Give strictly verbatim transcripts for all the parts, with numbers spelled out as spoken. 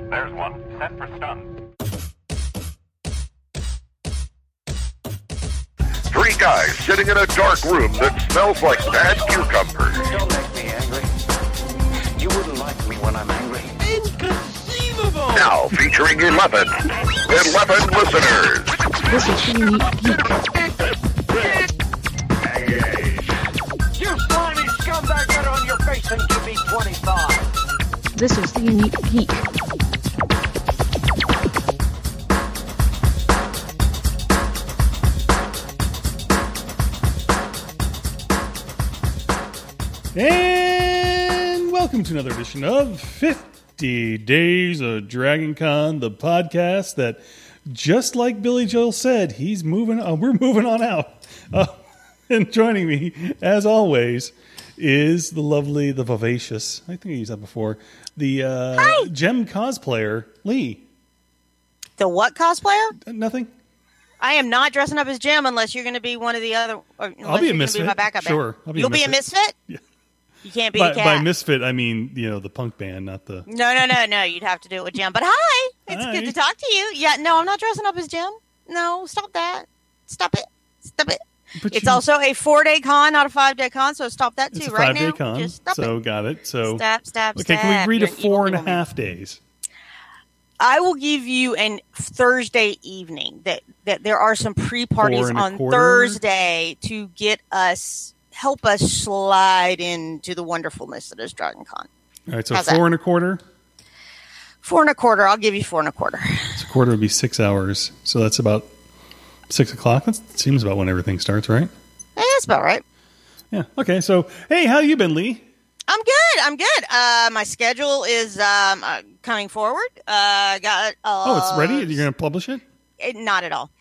There's one. Set for stun. Three guys sitting in a dark room that smells like bad cucumbers. Don't make me angry. You wouldn't like me when I'm angry. Inconceivable! Now featuring eleven. eleven listeners. This is the Unique Geek. You slimy scumbag, get on your face and give me twenty-five. This is the Unique Geek. And welcome to another edition of fifty Days of Dragon Con, the podcast that, just like Billy Joel said, he's moving on, we're moving on out. Uh, and joining me, as always, is the lovely, the vivacious, I think I used that before, the uh, gem cosplayer, Lee. The what cosplayer? Uh, nothing. I am not dressing up as Jim unless you're going to be one of the other. Or I'll be a you're misfit. Be my backup band. Sure. I'll be You'll a be a misfit? Yeah. You can't be By, a cat. by misfit, I mean, you know, the punk band, not the... No, no, no, no. You'd have to do it with Jim. But hi. It's Hi. good to talk to you. Yeah, no, I'm not dressing up as Jim. No, stop that. Stop it. Stop it. But It's you- also a four-day con, not a five-day con, so stop that too It's a right five-day now. con, Just stop so it. got it. So Stop, stop, okay, stop. can we agree to You're an four evil and a woman. half days? I will give you an Thursday evening. That that there are some pre-parties Four and a on quarter? Thursday to get us, help us slide into the wonderfulness that is Dragon Con. All right, so How's four that? and a quarter. Four and a quarter. I'll give you four and a quarter. So a quarter would be six hours. So that's about six o'clock. That seems about when everything starts, right? Eh, that's about right. Yeah. Okay. So hey, how you been, Lee? I'm good. I'm good. Uh, my schedule is um, uh, coming forward. Uh, got. Uh, Oh, it's ready. You're going to publish it? It, not at all.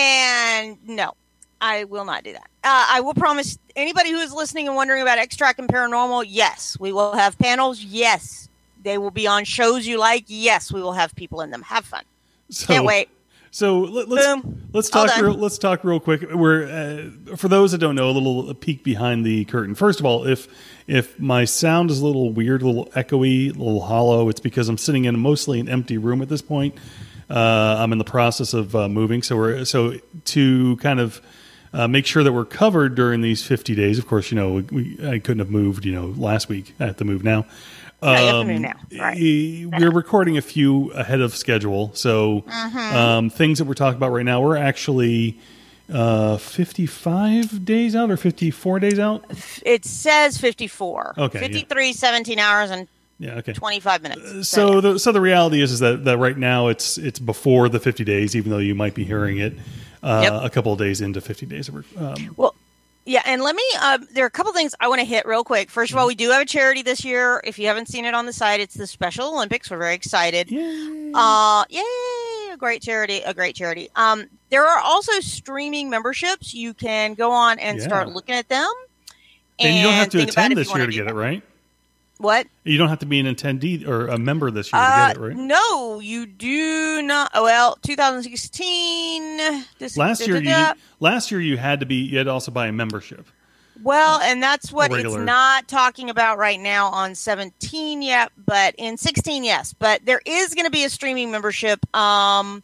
And no, I will not do that. Uh, I will promise anybody who is listening and wondering about Extract and Paranormal, yes, we will have panels. Yes, they will be on shows you like. Yes, we will have people in them. Have fun. So, Can't wait. So let, let's Boom. let's All talk. done. Real, let's talk real quick. We're uh, for those that don't know, a little peek behind the curtain. First of all, if if my sound is a little weird, a little echoey, a little hollow, it's because I'm sitting in mostly an empty room at this point. Uh, I'm in the process of uh, moving, so we're so to kind of uh, make sure that we're covered during these fifty days. Of course, you know we, I couldn't have moved, you know, last week. I have to move now. No, you have to Um, move now. Right. e- We're recording a few ahead of schedule, so Mm-hmm. um, things that we're talking about right now, we're actually uh, fifty-five days out or fifty-four days out. It says fifty-four. Okay, yeah. fifty-three, seventeen hours and Yeah, okay. twenty-five minutes. So the so the reality is is that, that right now it's it's before the fifty days, even though you might be hearing it uh, Yep. a couple of days into fifty days. Um, Well, yeah, and let me, uh, there are a couple things I want to hit real quick. First of all, we do have a charity this year. If you haven't seen it on the site, it's the Special Olympics. We're very excited. Yay. Uh, yay, a great charity, a great charity. Um, there are also streaming memberships. You can go on and Yeah. start looking at them. and you don't have to think about attend if this you wanna year to do get that. it, right? What? You don't have to be an attendee or a member this year to Uh, get it, right? no, you do not. Oh, well, twenty sixteen. This, Last da, year, da, you da. last year you had to be you had to also buy a membership. Well, and that's what it's Regular. not talking about right now on seventeen yet, but in sixteen, yes. But there is going to be a streaming membership. Um,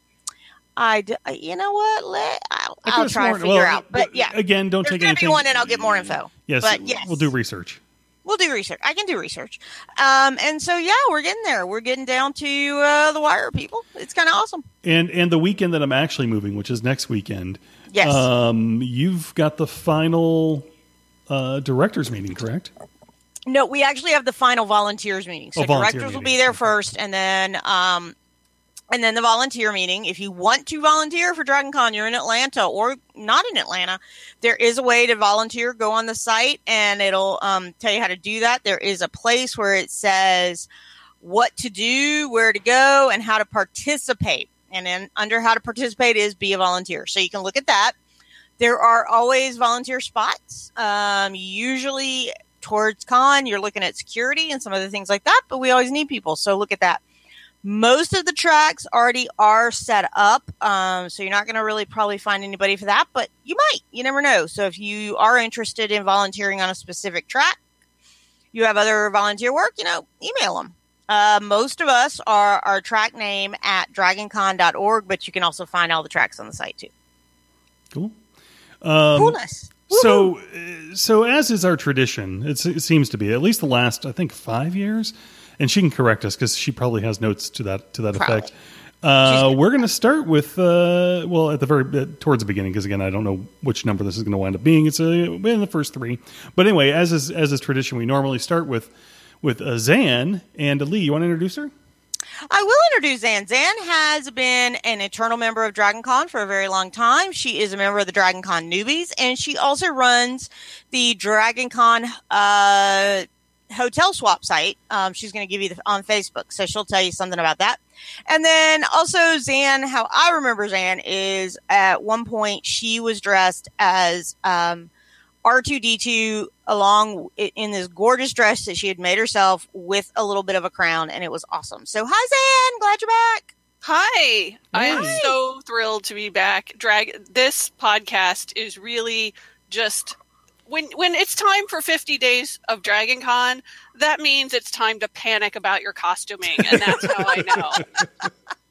I, d- you know what? Let I'll, I I'll could've try to sworn- figure well, out. But yeah, again, don't there's take going to be anything. one, and I'll get more info. Yes, but yes, we'll do research. We'll do research. I can do research. Um, and so yeah, we're getting there. We're getting down to uh, the wire, people. It's kind of awesome. And and the weekend that I'm actually moving, which is next weekend. Yes. Um, you've got the final uh, directors meeting, correct? No, we actually have the final volunteers meeting. So Oh, volunteer directors will meeting. be there Okay. first, and then um, and then the volunteer meeting. If you want to volunteer for Dragon Con, you're in Atlanta or not in Atlanta, there is a way to volunteer. Go on the site, and it'll um, tell you how to do that. There is a place where it says what to do, where to go, and how to participate. And then under how to participate is be a volunteer. So you can look at that. There are always volunteer spots. Um, usually towards con, you're looking at security and some other things like that, but we always need people. So look at that. Most of the tracks already are set up. Um, so you're not going to really probably find anybody for that, but you might, you never know. So if you are interested in volunteering on a specific track, you have other volunteer work, you know, email them. Uh, most of us are our track name at dragon con dot org, but you can also find all the tracks on the site too. Cool. Um, Coolness. So, uh, so as is our tradition, it's, it seems to be at least the last, I think, five years, and she can correct us because she probably has notes to that to that Probably. effect. Uh, we're going to start with uh, well, at the very uh, towards the beginning, because again, I don't know which number this is going to wind up being. It's uh, in the first three, but anyway, as is as is tradition, we normally start with with uh, Zan and Lee. You want to introduce her? I will introduce Zan. Zan has been an eternal member of DragonCon for a very long time. She is a member of the DragonCon Newbies, and she also runs the DragonCon uh, hotel swap site. Um, she's going to give you the, on Facebook, so she'll tell you something about that. And then also Zan, how I remember Zan is at one point she was dressed as um, R two D two along in this gorgeous dress that she had made herself with a little bit of a crown, and it was awesome. So hi, Zan. Glad you're back. Hi. I am Hi. so thrilled to be back. Drag this podcast is really just when when it's time for fifty days of Dragon Con, that means it's time to panic about your costuming, and that's how I know.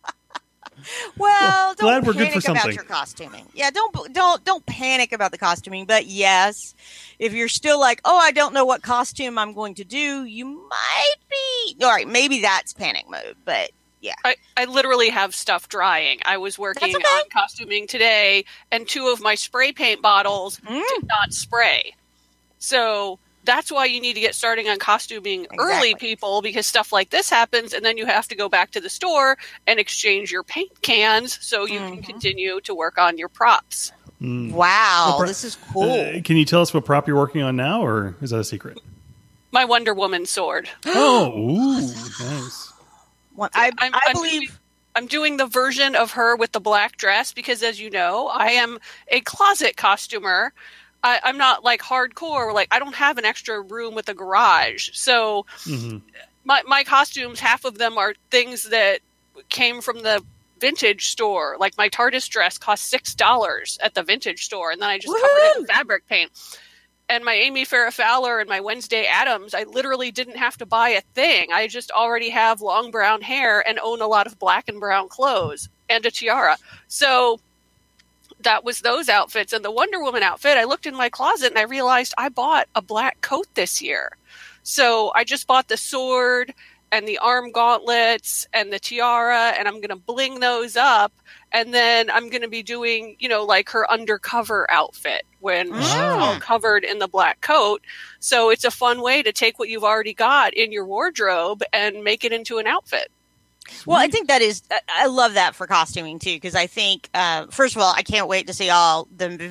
Well, glad don't we're good panic for about something. your costuming. Yeah, don't don't don't panic about the costuming. But yes, if you're still like, oh, I don't know what costume I'm going to do, you might be all right. Maybe that's panic mode. But yeah, I, I literally have stuff drying. I was working That's okay. on costuming today, and two of my spray paint bottles Mm. did not spray. So that's why you need to get starting on costuming early, Exactly. people, because stuff like this happens, and then you have to go back to the store and exchange your paint cans so you Mm-hmm. can continue to work on your props. wow, Well, this is cool. Uh, can you tell us what prop you're working on now, or is that a secret? My Wonder Woman sword. Oh, ooh, nice. One- I, I'm- I I'm believe. doing- I'm doing the version of her with the black dress because, as you know, I am a closet costumer. I, I'm not like hardcore. Like, I don't have an extra room with a garage. So Mhm. my, my costumes, half of them are things that came from the vintage store. Like my TARDIS dress cost six dollars at the vintage store, and then I just covered it in Woohoo! fabric paint. And my Amy Farrah Fowler and my Wednesday Addams, I literally didn't have to buy a thing. I just already have long brown hair and own a lot of black and brown clothes and a tiara. So that was those outfits. And the Wonder Woman outfit, I looked in my closet and I realized I bought a black coat this year. So I just bought the sword and the arm gauntlets and the tiara, and I'm going to bling those up. And then I'm going to be doing, you know, like her undercover outfit when she's all covered in the black coat. So it's a fun way to take what you've already got in your wardrobe and make it into an outfit. Well, I think that is, I- I love that for costuming too, because I think, uh, first of all, I can't wait to see all the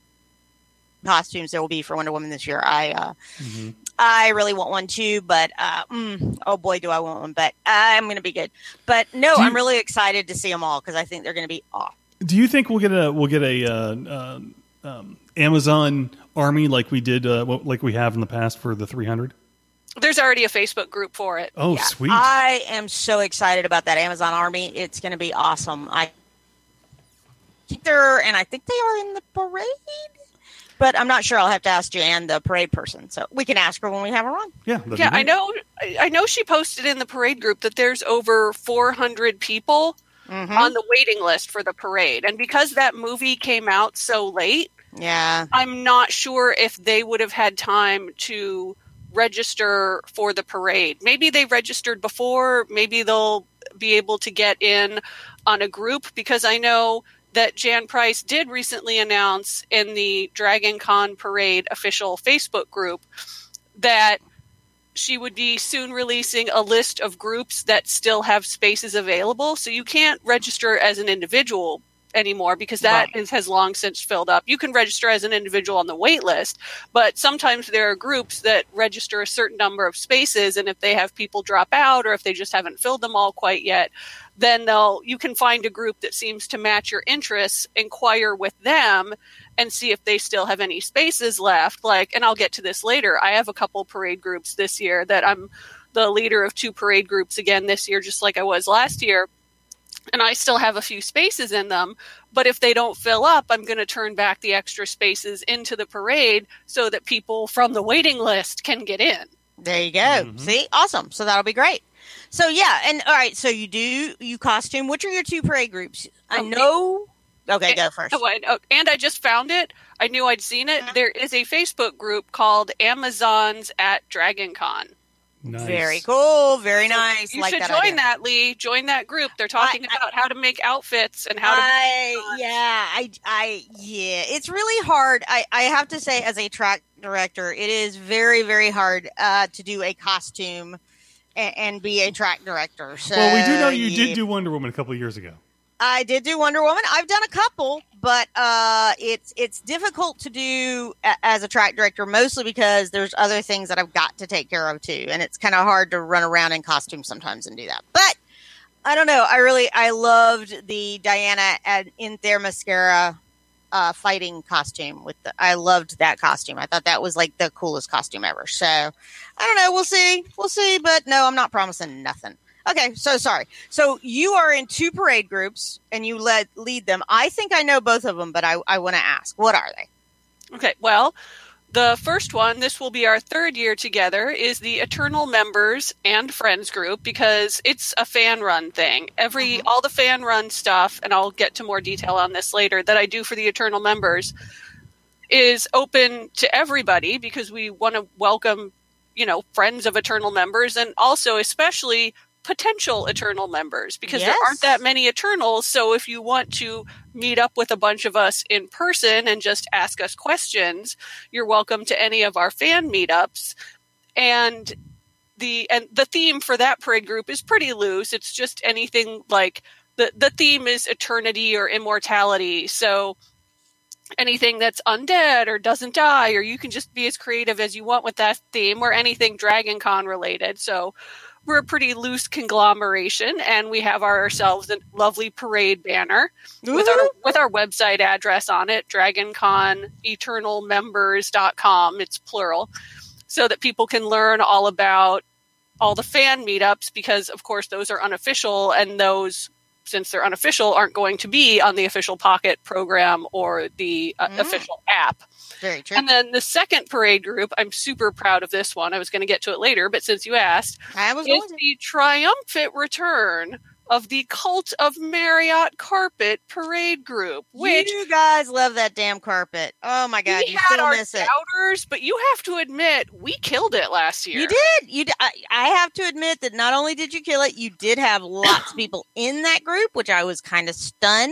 costumes there will be for Wonder Woman this year. I, uh, Mm-hmm. I really want one too, but, uh, mm, oh boy, do I want one, but I'm going to be good. But no, Do you- I'm really excited to see them all because I think they're going to be awesome. Do you think we'll get a we'll get a uh, uh, um, Amazon army like we did uh, what- like we have in the past for the three hundred? There's already a Facebook group for it. Oh, Yeah. sweet! I am so excited about that Amazon army. It's going to be awesome. I think they're, and I think they are in the parade, but I'm not sure. I'll have to ask Jan, the parade person. So we can ask her when we have her on. yeah, that'd be Yeah, I great. know. I I know she posted in the parade group that there's over four hundred people Mhm. on the waiting list for the parade, and because that movie came out so late, Yeah. I'm not sure if they would have had time to register for the parade. Maybe they registered before. Maybe they'll be able to get in on a group, because I know that Jan Price did recently announce in the Dragon Con Parade official Facebook group that she would be soon releasing a list of groups that still have spaces available. So you can't register as an individual anymore because that Right. is, has long since filled up. You can register as an individual on the wait list, but sometimes there are groups that register a certain number of spaces, and if they have people drop out or if they just haven't filled them all quite yet, then they'll you can find a group that seems to match your interests, inquire with them, and see if they still have any spaces left. Like, and I'll get to this later, I have a couple parade groups this year that I'm the leader of two parade groups again this year, just like I was last year. And I still have a few spaces in them, but if they don't fill up, I'm going to turn back the extra spaces into the parade so that people from the waiting list can get in. There you go. See? Awesome. So that'll be great. So yeah, and all right. So you do you costume. Which are your two parade groups? I Okay. know. Okay, go first. Oh, I- oh, and I just found it. I knew I'd seen it. There is a Facebook group called Amazons at DragonCon. Nice. Very cool. Very So nice. You like should that join idea. that, Lee. Join that group. They're talking I- about how to make outfits and how to. I, yeah, I, I, yeah, it's really hard. I, I have to say, as a track director, it is very, very hard uh, to do a costume and, and be a track director. So, Well, we do know you yeah. did do Wonder Woman a couple of years ago. I did do Wonder Woman. I've done a couple, but uh, it's it's difficult to do a, as a track director, mostly because there's other things that I've got to take care of too, and it's kind of hard to run around in costume sometimes and do that. But I don't know. I really I loved the Diana at, in their mascara uh, fighting costume. With the, I loved that costume. I thought that was like the coolest costume ever. So I don't know. We'll see. We'll see. But no, I'm not promising nothing. Okay, so sorry. So you are in two parade groups, and you led lead them. I think I know both of them, but I, I want to ask, what are they? Okay, well, the first one, this will be our third year together, is the Eternal Members and Friends group, because it's a fan run thing. Every all the fan run stuff, and I'll get to more detail on this later, that I do for the Eternal Members is open to everybody, because we want to welcome, you know, friends of Eternal Members, and also especially potential Eternal members, because Yes. there aren't that many Eternals. So if you want to meet up with a bunch of us in person and just ask us questions, you're welcome to any of our fan meetups. And the and the theme for that parade group is pretty loose. It's just anything like the the theme is eternity or immortality. So anything that's undead or doesn't die, or you can just be as creative as you want with that theme, or anything DragonCon related. So we're a pretty loose conglomeration, and we have ourselves a lovely parade banner with our with our website address on it, dragon con eternal members dot com. It's plural, so that people can learn all about all the fan meetups, because of course those are unofficial, and those, since they're unofficial, aren't going to be on the official Pocket program or the uh, Mm. official app. Very true. And then the second parade group, I'm super proud of this one. I was going to get to it later, but since you asked, I was is going to. the triumphant return of the Cult of Marriott Carpet Parade Group, which You guys love that damn carpet. Oh my god, we you had still our miss it. doubters, but you have to admit, we killed it last year. You did. You. Did. I, I have to admit that not only did you kill it, you did have lots of people in that group, which I was kind of stunned.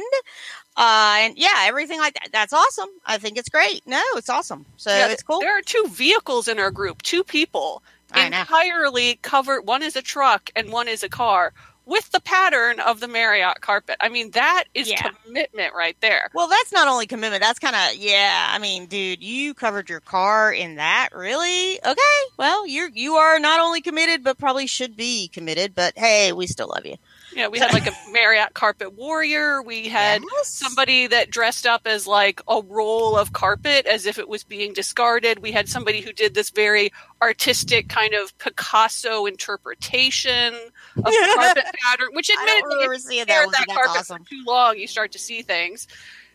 Uh, and yeah, everything like that. That's awesome. I think it's great. No, it's awesome. So Yeah, it's cool. There are two vehicles in our group, two people, I know. entirely covered. One is a truck and one is a car, with the pattern of the Marriott carpet. I mean, that is Yeah. commitment right there. Well, that's not only commitment. That's kind of yeah. I mean, dude, you covered your car in that. Really? Okay. Well, you're you are not only committed, but probably should be committed. But hey, we still love you. Yeah, we had like a Marriott carpet warrior. We had Yes. somebody that dressed up as like a roll of carpet as if it was being discarded. We had somebody who did this very artistic kind of Picasso interpretation of the carpet pattern, which I don't admittedly, remember if you seeing stare that at one, that but that's carpet awesome. for too long, you start to see things.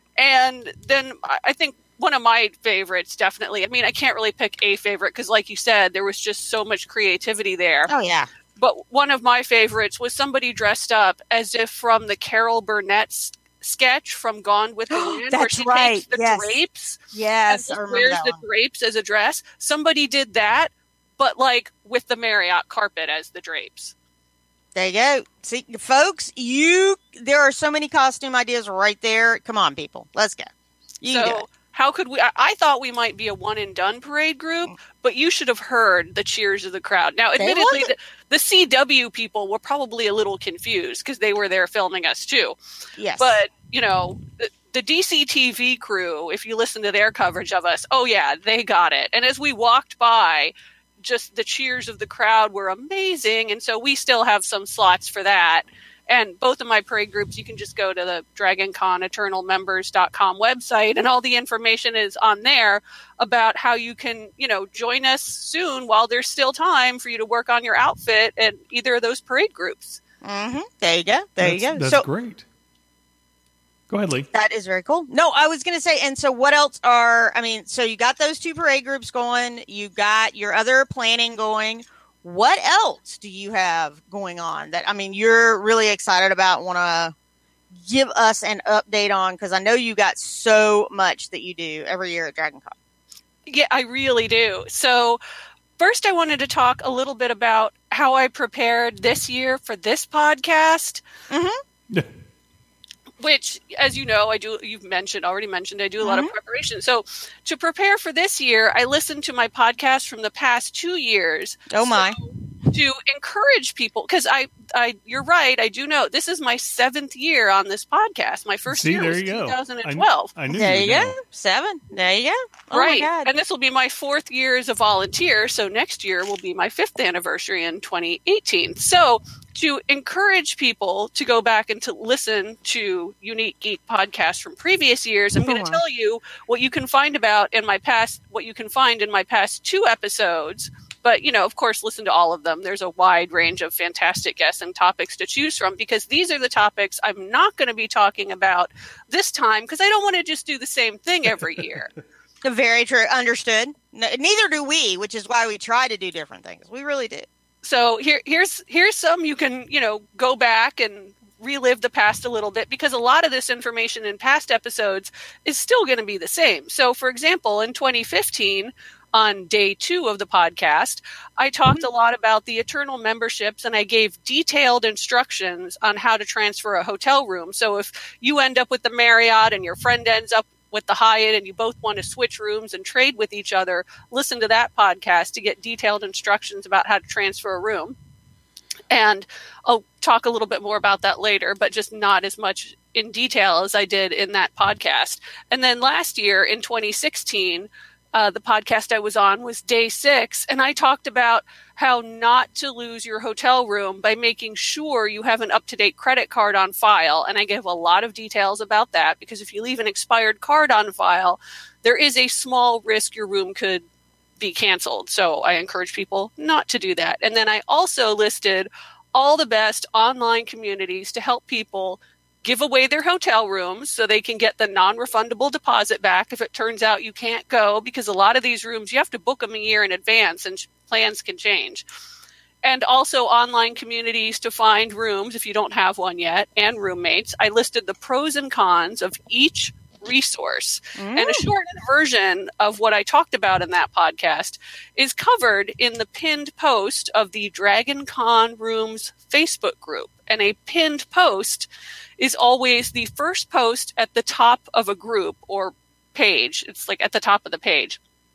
And then I I think one of my favorites, definitely, I mean, I can't really pick a favorite because, like you said, there was just so much creativity there. Oh yeah. But one of my favorites was somebody dressed up as if from the Carol Burnett s- sketch from Gone with the Wind, where That's she right, takes the yes. drapes Yes, and I just remember wears that the one. drapes as a dress. Somebody did that, but like with the Marriott carpet as the drapes. There you go. See, folks, you there are so many costume ideas right there. Come on, people, let's go. You can do So it. how could we? I, I thought we might be a one and done parade group, but you should have heard the cheers of the crowd. Now, They admittedly, loved the, the C W people were probably a little confused because they were there filming us too. Yes, But, you know, the, the D C T V crew, if you listen to their coverage of us, oh yeah, they got it. And as we walked by, just the cheers of the crowd were amazing. And so we still have some slots for that. And both of my parade groups, you can just go to the DragonCon Eternal Members dot com website, and all the information is on there about how you can, you know, join us soon while there's still time for you to work on your outfit at either of those parade groups. hmm There you go. There that's, you go. That's so great. Go ahead, Lee. that is very cool. No, I was going to say, and so what else are? I mean, so you got those two parade groups going. You got your other planning going. what else do you have going on that, I mean, you're really excited about, want to give us an update on? Because I know you got so much that you do every year at DragonCon. Yeah, I really do. So first, I wanted to talk a little bit about how I prepared this year for this podcast. Mm-hmm. Which, as you know, I do, you've mentioned, already mentioned, I do a lot mm-hmm. of preparation. So to prepare for this year, I listened to my podcast from the past two years. Oh, my. So to encourage people, because I, I, you're right, I do know this is my seventh year on this podcast. My first See, year there was you go. twenty twelve. I, I knew there you you know. go. Seven. There you go. Oh right. My God. And this will be my fourth year as a volunteer. So next year will be my fifth anniversary in twenty eighteen. So to encourage people to go back and to listen to Unique Geek podcasts from previous years, I'm Oh, going to wow. tell you what you can find about in my past, what you can find in my past two episodes. But, you know, of course, listen to all of them. There's a wide range of fantastic guests and topics to choose from, because these are the topics I'm not going to be talking about this time, because I don't want to just do the same thing every year. Very true. Understood. No, neither do we, which is why we try to do different things. We really do. So here, here's here's some you can, you know, go back and relive the past a little bit, because a lot of this information in past episodes is still going to be the same. So, for example, in twenty fifteen, on day two of the podcast, I talked a lot about the Eternal memberships, and I gave detailed instructions on how to transfer a hotel room. So if you end up with the Marriott and your friend ends up with the Hyatt and you both want to switch rooms and trade with each other, listen to that podcast to get detailed instructions about how to transfer a room. And I'll talk a little bit more about that later, but just not as much in detail as I did in that podcast. And then last year in twenty sixteen, Uh, the podcast I was on was day six, and I talked about how not to lose your hotel room by making sure you have an up-to-date credit card on file. And I gave a lot of details about that, because if you leave an expired card on file, there is a small risk your room could be canceled. So I encourage people not to do that. And then I also listed all the best online communities to help people give away their hotel rooms so they can get the non-refundable deposit back if it turns out you can't go, because a lot of these rooms, you have to book them a year in advance and plans can change. And also online communities to find rooms if you don't have one yet, and roommates. I listed the pros and cons of each resource. Mm. And a shortened version of what I talked about in that podcast is covered in the pinned post of the DragonCon Rooms Facebook group. And a pinned post is always the first post at the top of a group or page. It's like at the top of the page.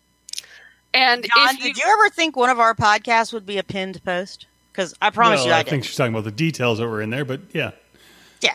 And John, if you, did you ever think one of our podcasts would be a pinned post? Because I promise well, you I, I did. think she's talking about the details that were in there, but yeah. Yeah.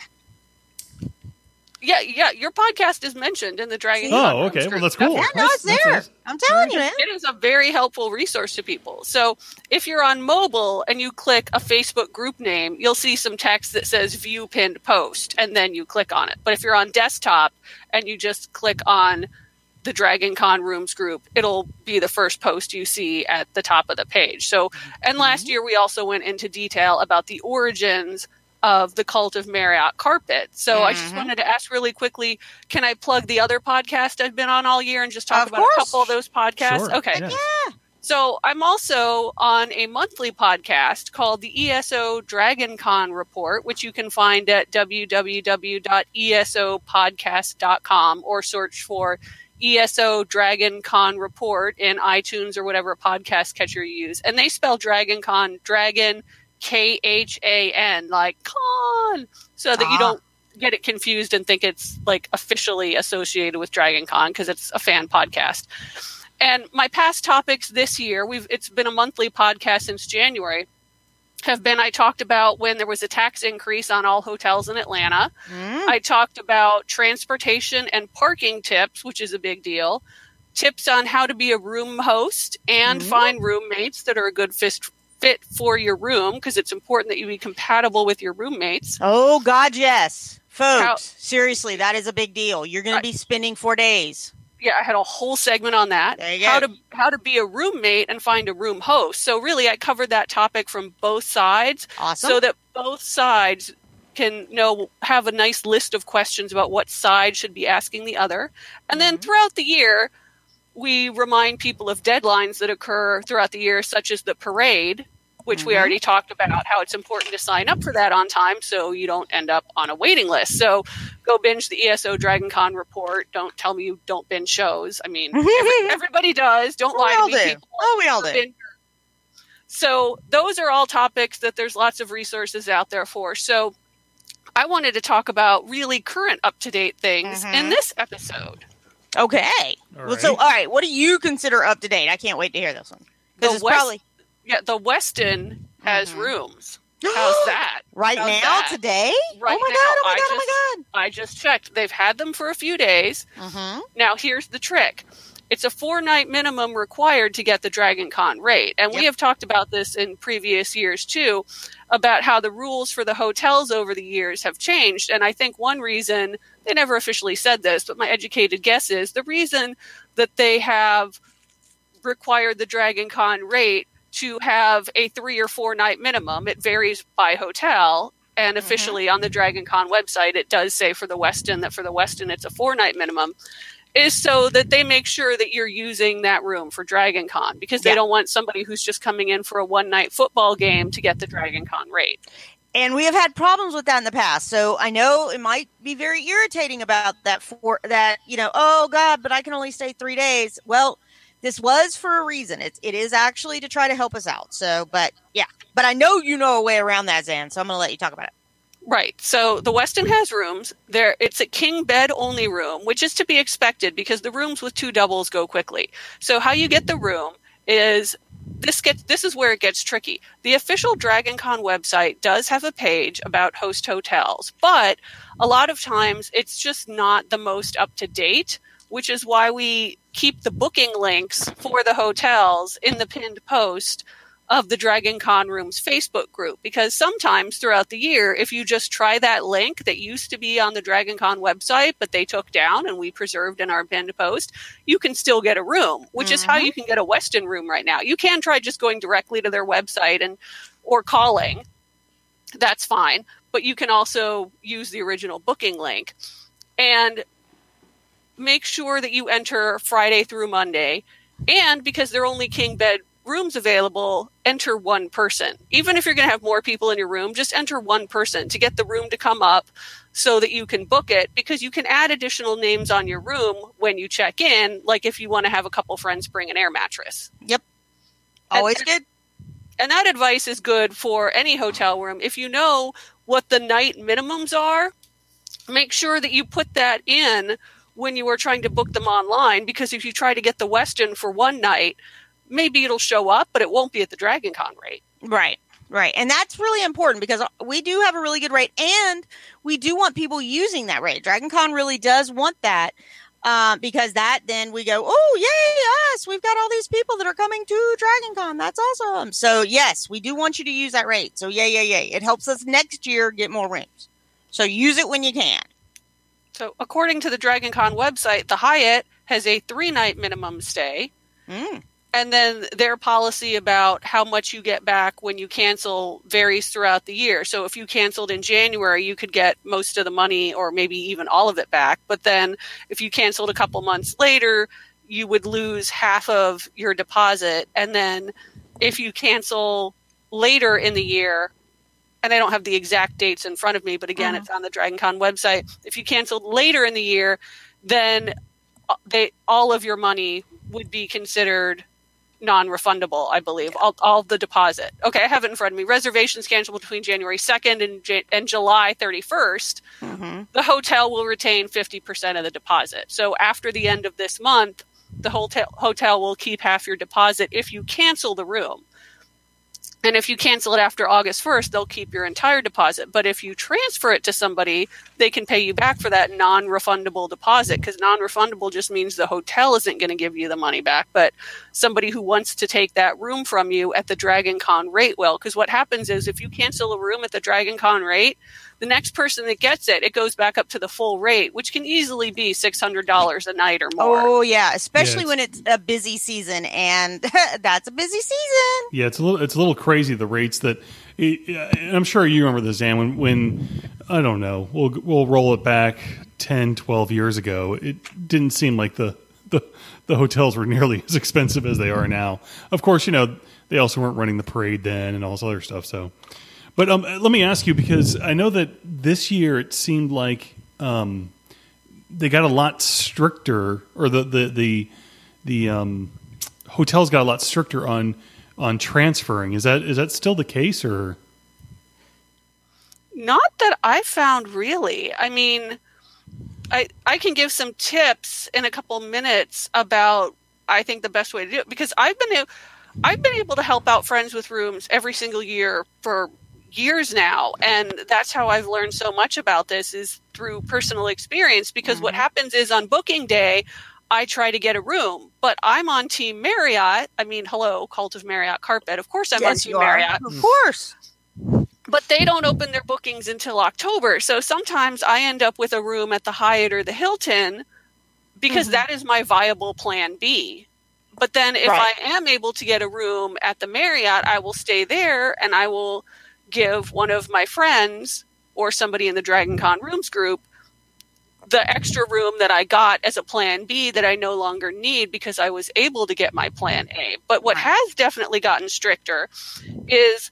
Yeah, yeah, your podcast is mentioned in the Dragon. Oh, okay. Well, that's cool. Yeah, no, That's- it's that's there. nice. I'm telling you, man. It is a very helpful resource to people. So if you're on mobile and you click a Facebook group name, you'll see some text that says view pinned post, and then you click on it. But if you're on desktop and you just click on the DragonCon Rooms group, it'll be the first post you see at the top of the page. So, and last year we also went into detail about the origins of the Cult of Marriott carpet. So mm-hmm. I just wanted to ask really quickly, can I plug the other podcast I've been on all year and just talk of about course. a couple of those podcasts? Sure. Okay. Yes. Yeah. So I'm also on a monthly podcast called the E S O DragonCon Report, which you can find at w w w dot e s o podcast dot com or search for E S O DragonCon Report in iTunes or whatever podcast catcher you use. And they spell DragonCon, Dragon, K H A N, like con, so that ah. you don't get it confused and think it's like officially associated with DragonCon, because it's a fan podcast. And my past topics this year, we've it's been a monthly podcast since January, have been I talked about when there was a tax increase on all hotels in Atlanta. Mm. I talked about transportation and parking tips, which is a big deal. Tips on how to be a room host and Mm. find roommates that are a good fist fit for your room, because it's important that you be compatible with your roommates. Oh, God, yes. Folks, How- seriously, that is a big deal. You're going Right. to be spending four days. Yeah, I had a whole segment on that. There you how go. to how to be a roommate and find a room host. So really, I covered that topic from both sides, Awesome. so that both sides can know have a nice list of questions about what side should be asking the other. And then Mm-hmm. throughout the year, we remind people of deadlines that occur throughout the year, such as the parade. which mm-hmm. we already talked about how it's important to sign up for that on time so you don't end up on a waiting list. So go binge the E S O Dragon Con report. Don't tell me you don't binge shows. I mean, every, everybody does. Don't lie to me, do. people. Oh, we all do. Binge. So those are all topics that there's lots of resources out there for. So I wanted to talk about really current up-to-date things mm-hmm. in this episode. Okay. All Well, right. so, all right, what do you consider up-to-date? I can't wait to hear this one. The Because it's West- probably Yeah, the Westin has Mhm. rooms. How's that? right How's now, that? today? Right oh, my now, God, oh, my I God, just, oh, I just checked. They've had them for a few days. my God. Mm-hmm. Now, here's the trick. It's a four-night minimum required to get the Dragon Con rate. And we Yep. have talked about this in previous years, too, about how the rules for the hotels over the years have changed. And I think one reason, they never officially said this, but my educated guess is the reason that they have required the Dragon Con rate to have a three or four night minimum. It varies by hotel. And officially on the Dragon Con website, it does say for the Westin that for the Westin it's a four night minimum, is so that they make sure that you're using that room for Dragon Con, because they Yeah. don't want somebody who's just coming in for a one night football game to get the Dragon Con rate. And we have had problems with that in the past. So I know it might be very irritating about that for that, you know, oh God, but I can only stay three days. Well, this was for a reason. It's, it is actually to try to help us out. So, but yeah, but I know you know a way around that, Zan. So I'm going to let you talk about it. Right. So the Westin has rooms. There, it's a king bed only room, which is to be expected because the rooms with two doubles go quickly. So how you get the room is this gets this is where it gets tricky. The official Dragon Con website does have a page about host hotels, but a lot of times it's just not the most up to date, which is why we keep the booking links for the hotels in the pinned post of the Dragon Con Rooms Facebook group, because sometimes throughout the year, if you just try that link that used to be on the Dragon Con website, but they took down and we preserved in our pinned post, you can still get a room, which mm-hmm. is how you can get a Westin room right now. You can try just going directly to their website and or calling. That's fine. But you can also use the original booking link. And make sure that you enter Friday through Monday. And because they're only king bed rooms available, enter one person. Even if you're going to have more people in your room, just enter one person to get the room to come up so that you can book it, because you can add additional names on your room when you check in, like if you want to have a couple friends bring an air mattress. Yep. Always and, good. And that advice is good for any hotel room. If you know what the night minimums are, make sure that you put that in when you are trying to book them online, because if you try to get the Westin for one night, maybe it'll show up, but it won't be at the Dragon Con rate. Right, right. And that's really important because we do have a really good rate, and we do want people using that rate. Dragon Con really does want that, um, because that then we go, oh, yay, us. We've got all these people that are coming to Dragon Con. That's awesome. So, yes, we do want you to use that rate. So, yay, yay, yay. It helps us next year get more rooms. So, use it when you can. So, according to the Dragon Con website, the Hyatt has a three-night minimum stay. Mm. And then their policy about how much you get back when you cancel varies throughout the year. So if you canceled in January, you could get most of the money or maybe even all of it back. But then if you canceled a couple months later, you would lose half of your deposit. And then if you cancel later in the year, and I don't have the exact dates in front of me, but again, mm-hmm. it's on the Dragon Con website. If you canceled later in the year, then they all of your money would be considered non-refundable, I believe, yeah. all, all the deposit. Okay, I have it in front of me. Reservations canceled between January second and, J- and July thirty-first. Mm-hmm. The hotel will retain fifty percent of the deposit. So after the end of this month, the hotel hotel will keep half your deposit if you cancel the room. And if you cancel it after August first, they'll keep your entire deposit. But if you transfer it to somebody, they can pay you back for that non-refundable deposit, because non-refundable just means the hotel isn't going to give you the money back, but somebody who wants to take that room from you at the Dragon Con rate will. Because what happens is if you cancel a room at the Dragon Con rate, the next person that gets it, it goes back up to the full rate, which can easily be six hundred dollars a night or more. Oh, yeah, especially yeah, when it's a busy season, and that's a busy season. Yeah, it's a little it's a little crazy, the rates that – I'm sure you remember this, Zan, when, when – I don't know, we'll, we'll roll it back ten, twelve years ago. It didn't seem like the, the the hotels were nearly as expensive as they are now. Of course, you know, they also weren't running the parade then and all this other stuff. So, but um, let me ask you, because I know that this year it seemed like um, they got a lot stricter, or the the the the um, hotels got a lot stricter on on transferring. Is that is that still the case, or? Not that I found, really. I mean, I I can give some tips in a couple minutes about, I think, the best way to do it, because I've been a- I've been able to help out friends with rooms every single year for years now, and that's how I've learned so much about this, is through personal experience. Because mm-hmm. what happens is, on booking day, I try to get a room, but I'm on Team Marriott. I mean, hello, Cult of Marriott Carpet. Of course, I'm yes, on Team Marriott. Of course. But they don't open their bookings until October. So sometimes I end up with a room at the Hyatt or the Hilton, because mm-hmm. that is my viable plan B. But then if right. I am able to get a room at the Marriott, I will stay there, and I will give one of my friends or somebody in the Dragon Con Rooms group the extra room that I got as a plan B that I no longer need, because I was able to get my plan A. But what has definitely gotten stricter is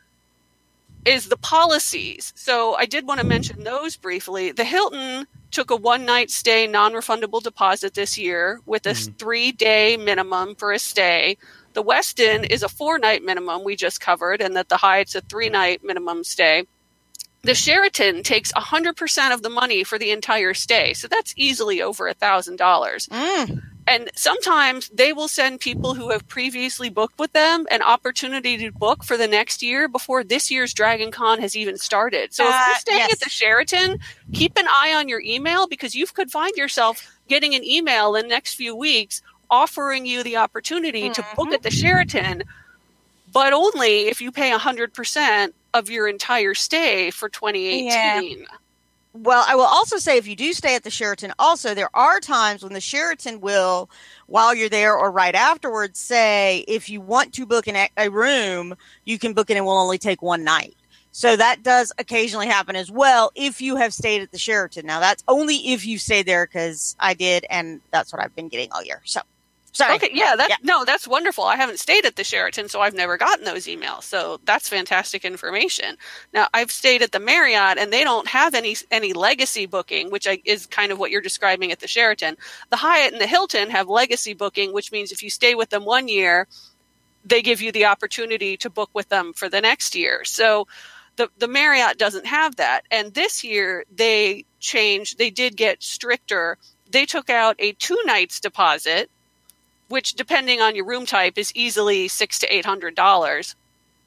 is the policies. So I did want to mention those briefly. The Hilton took a one-night stay non-refundable deposit this year with a mm-hmm. three-day minimum for a stay. The Westin is a four-night minimum we just covered, and that the Hyatt's a three-night minimum stay. The Sheraton takes one hundred percent of the money for the entire stay, so that's easily over one thousand dollars. Mm. And sometimes they will send people who have previously booked with them an opportunity to book for the next year before this year's Dragon Con has even started. So uh, if you're staying yes. at the Sheraton, keep an eye on your email, because you could find yourself getting an email in the next few weeks offering you the opportunity mm-hmm. to book at the Sheraton, but only if you pay one hundred percent of your entire stay for twenty eighteen. Yeah. Well, I will also say, if you do stay at the Sheraton, also, there are times when the Sheraton will, while you're there or right afterwards, say, if you want to book an, a room, you can book it and we'll only take one night. So that does occasionally happen as well if you have stayed at the Sheraton. Now, that's only if you stayed there, because I did, and that's what I've been getting all year. So, sorry. Okay, yeah, that's, yeah. no, that's wonderful. I haven't stayed at the Sheraton, so I've never gotten those emails. So that's fantastic information. Now, I've stayed at the Marriott, and they don't have any any legacy booking, which I, is kind of what you're describing at the Sheraton. The Hyatt and the Hilton have legacy booking, which means if you stay with them one year, they give you the opportunity to book with them for the next year. So the, the Marriott doesn't have that. And this year, they changed, they did get stricter. They took out a two nights deposit, which, depending on your room type, is easily six to eight hundred dollars,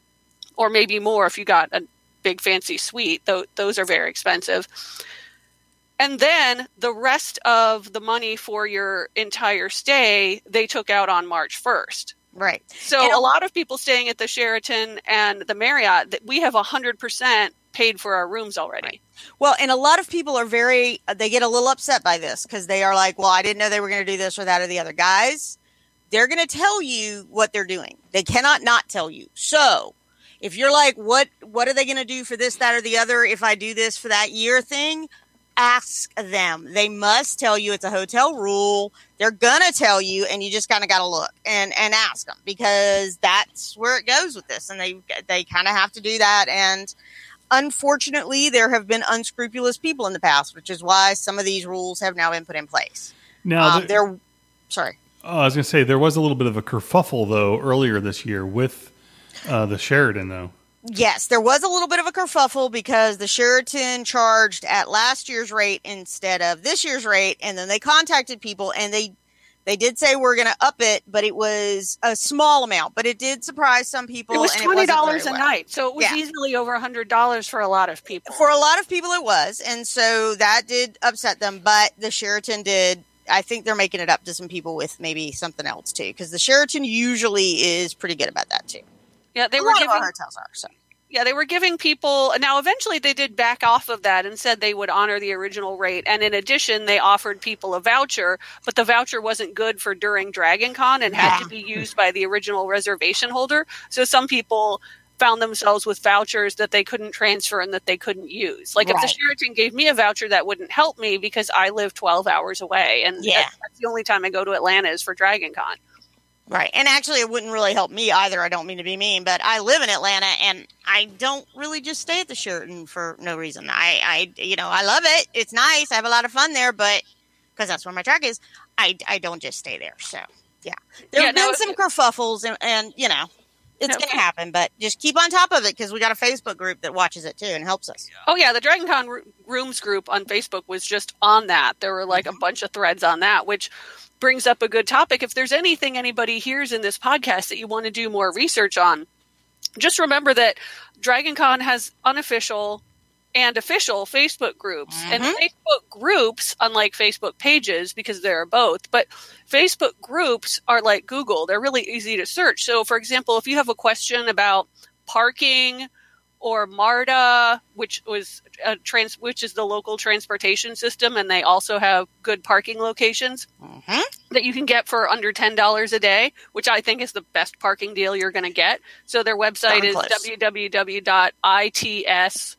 or maybe more if you got a big fancy suite. Though those are very expensive. And then the rest of the money for your entire stay, they took out on March first. Right. So and a lot of people staying at the Sheraton and the Marriott, we have one hundred percent paid for our rooms already. Right. Well, and a lot of people are very, they get a little upset by this, because they are like, well, I didn't know they were going to do this or that or the other. Guys, they're going to tell you what they're doing. They cannot not tell you. So if you're like, what, what are they going to do for this, that, or the other if I do this for that year thing? Ask them. They must tell you. It's a hotel rule. They're going to tell you, and you just kind of got to look and, and ask them, because that's where it goes with this. And they, they kind of have to do that. And unfortunately, there have been unscrupulous people in the past, which is why some of these rules have now been put in place. Now, um, the- they're, sorry. Oh, I was going to say, there was a little bit of a kerfuffle, though, earlier this year with uh, the Sheraton, though. Yes, there was a little bit of a kerfuffle, because the Sheraton charged at last year's rate instead of this year's rate, and then they contacted people, and they they did say we're going to up it, but it was a small amount. But it did surprise some people. It was and twenty it wasn't dollars very a well. night, so it was Yeah. easily over one hundred dollars for a lot of people. For a lot of people, it was, and so that did upset them. But the Sheraton did. I think they're making it up to some people with maybe something else too, because the Sheraton usually is pretty good about that too. Yeah, they a were lot giving of our hotels are. So yeah, they were giving people. Now, eventually, they did back off of that and said they would honor the original rate. And in addition, they offered people a voucher, but the voucher wasn't good for during Dragon Con and had to be used by the original reservation holder. So some people found themselves with vouchers that they couldn't transfer and that they couldn't use. Like if the Right. Sheraton gave me a voucher, that wouldn't help me because I live twelve hours away. And Yeah. that's, that's the only time I go to Atlanta is for Dragon Con. Right. And actually, it wouldn't really help me either. I don't mean to be mean, but I live in Atlanta and I don't really just stay at the Sheraton for no reason. I, I you know, I love it. It's nice. I have a lot of fun there, but because that's where my track is, I, I don't just stay there. So, yeah. There Yeah, have no, been some kerfuffles and, and, you know, it's No. going to happen, but just keep on top of it because we got a Facebook group that watches it too and helps us. Oh yeah, the Dragon Con r- Rooms group on Facebook was just on that. There were like a bunch of threads on that, which brings up a good topic. If there's anything anybody hears in this podcast that you want to do more research on, just remember that Dragon Con has unofficial and official Facebook groups. And Facebook groups, unlike Facebook pages, because there are both, but Facebook groups are like Google. They're really easy to search. So, for example, if you have a question about parking or MARTA, which was a trans, which is the local transportation system, and they also have good parking locations Mhm. that you can get for under ten dollars a day, which I think is the best parking deal you're going to get. So their website Darn is close. w w w dot i t s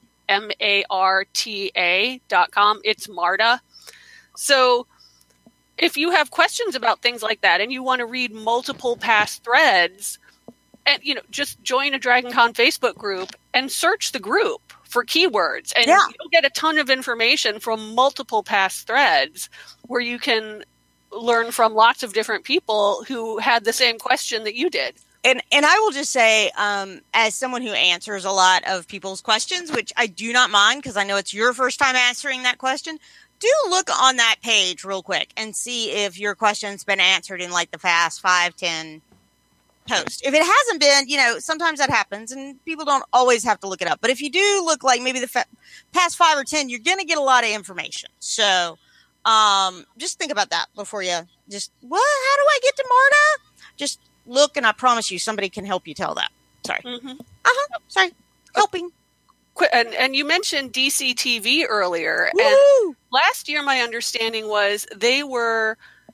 marta dot com. It's MARTA. So if you have questions about things like that and you want to read multiple past threads, and you know, just join a Dragon Con Facebook group and search the group for keywords, and Yeah. you'll get a ton of information from multiple past threads where you can learn from lots of different people who had the same question that you did. And and I will just say, um, as someone who answers a lot of people's questions, which I do not mind because I know it's your first time answering that question, do look on that page real quick and see if your question's been answered in like the past five, ten posts. If it hasn't been, you know, sometimes that happens and people don't always have to look it up. But if you do look like maybe the fa- past five or ten, you're going to get a lot of information. So um, just think about that before you just, what? How do I get to MARTA? Just look, and I promise you somebody can help you tell that. Sorry. Mm-hmm. Uh-huh. Sorry. Helping. And, and you mentioned D C T V earlier. Woo! And last year, my understanding was they were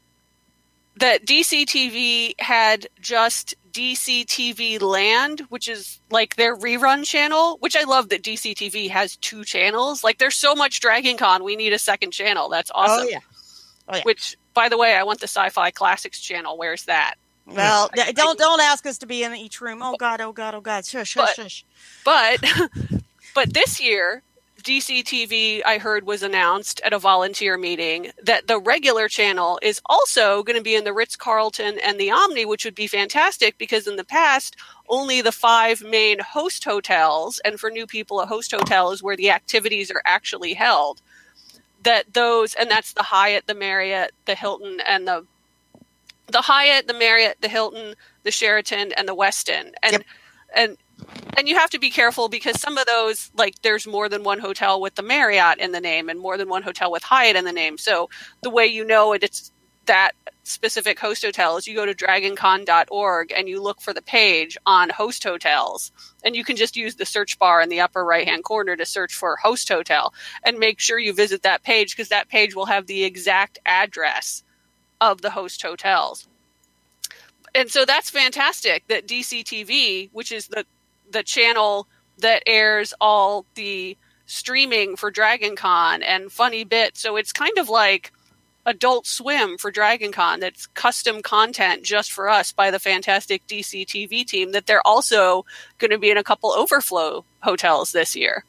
that D C T V had just D C T V Land, which is like their rerun channel, which I love that D C T V has two channels. Like there's so much Dragon Con, we need a second channel. That's awesome. Oh, yeah. Oh, yeah. Which, by the way, I want the Sci-Fi Classics channel. Where's that? Well, d- don't don't ask us to be in each room. Oh, God, oh, God, oh, God. Shush, shush, But- shush. But but this year, D C T V, I heard, was announced at a volunteer meeting that the regular channel is also going to be in the Ritz-Carlton and the Omni, which would be fantastic because in the past, only the five main host hotels, and for new people, a host hotel is where the activities are actually held, that those, and that's the Hyatt, the Marriott, the Hilton, and the the Hyatt, the Marriott, the Hilton, the Sheraton, and the Westin. And Yep. and and you have to be careful because some of those, like there's more than one hotel with the Marriott in the name and more than one hotel with Hyatt in the name. So the way you know it, it's that specific host hotel is you go to dragon con dot org and you look for the page on host hotels. And you can just use the search bar in the upper right-hand corner to search for host hotel and make sure you visit that page because that page will have the exact address of the host hotels. And so that's fantastic that D C T V, which is the the channel that airs all the streaming for Dragon Con and Funny Bit. So it's kind of like Adult Swim for Dragon Con. That's custom content just for us by the fantastic D C T V team, that they're also going to be in a couple overflow hotels this year.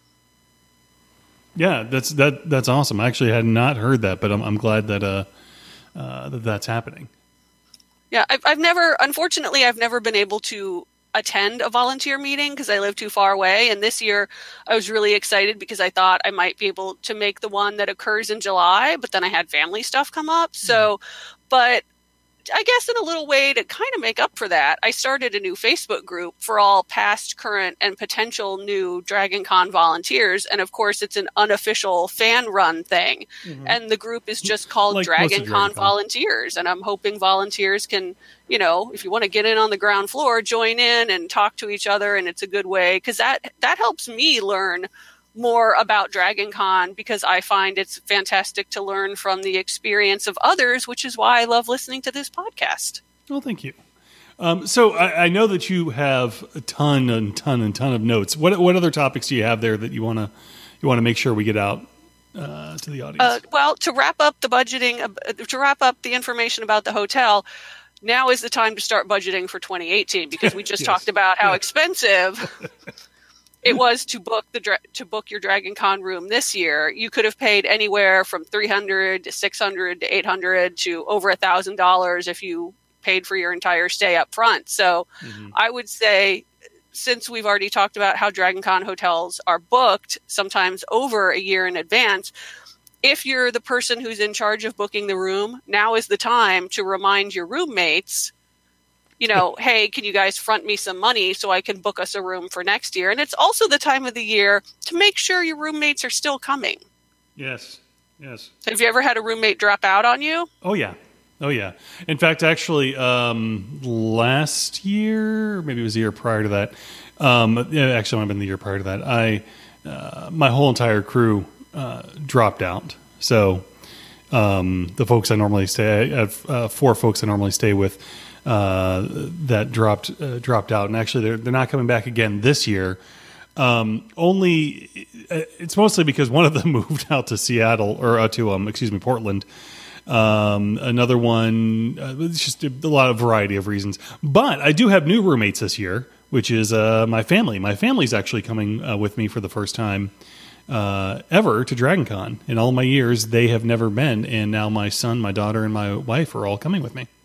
Yeah, that's that that's awesome. I actually had not heard that, but I'm I'm glad that uh, uh that that's happening. Yeah, I've, I've never, unfortunately, I've never been able to attend a volunteer meeting because I live too far away. And this year I was really excited because I thought I might be able to make the one that occurs in July, but then I had family stuff come up. So, but I guess in a little way to kind of make up for that, I started a new Facebook group for all past, current, and potential new Dragon Con volunteers. And of course, it's an unofficial fan run thing. Mm-hmm. And the group is just called Like Dragon most of Con Dragon Con. Volunteers. And I'm hoping volunteers can, you know, if you want to get in on the ground floor, join in and talk to each other. And it's a good way because that, that helps me learn more about Dragon Con because I find it's fantastic to learn from the experience of others, which is why I love listening to this podcast. Well, thank you. Um, so I, I know that you have a ton and ton and ton of notes. What what other topics do you have there that you want to you want to make sure we get out uh, to the audience? Uh, well, to wrap up the budgeting, uh, to wrap up the information about the hotel, now is the time to start budgeting for twenty eighteen because we just Yes. talked about how Yeah. expensive it was to book the dra- to book your Dragon Con room this year. You could have paid anywhere from three hundred to six hundred to eight hundred to over a thousand dollars if you paid for your entire stay up front. So Mhm. I would say, since we've already talked about how Dragon Con hotels are booked sometimes over a year in advance, if you're the person who's in charge of booking the room, now is the time to remind your roommates, you know, hey, can you guys front me some money so I can book us a room for next year? And it's also the time of the year to make sure your roommates are still coming. Yes, yes. Have you ever had a roommate drop out on you? Oh yeah, oh yeah. In fact, actually, um, last year, or maybe it was the year prior to that. Um, yeah, actually, it might have been the year prior to that. I, uh, my whole entire crew uh, dropped out. So um, the folks I normally stay, I have uh, four folks I normally stay with uh, that dropped uh, dropped out, and actually they're they're not coming back again this year. Um, only it's mostly because one of them moved out to Seattle or uh, to um, excuse me, Portland. Um, another one, uh, it's just a, a lot of variety of reasons. But I do have new roommates this year, which is uh, my family. My family's actually coming uh, with me for the first time uh, ever to Dragon Con. In all my years, they have never been, and now my son, my daughter, and my wife are all coming with me.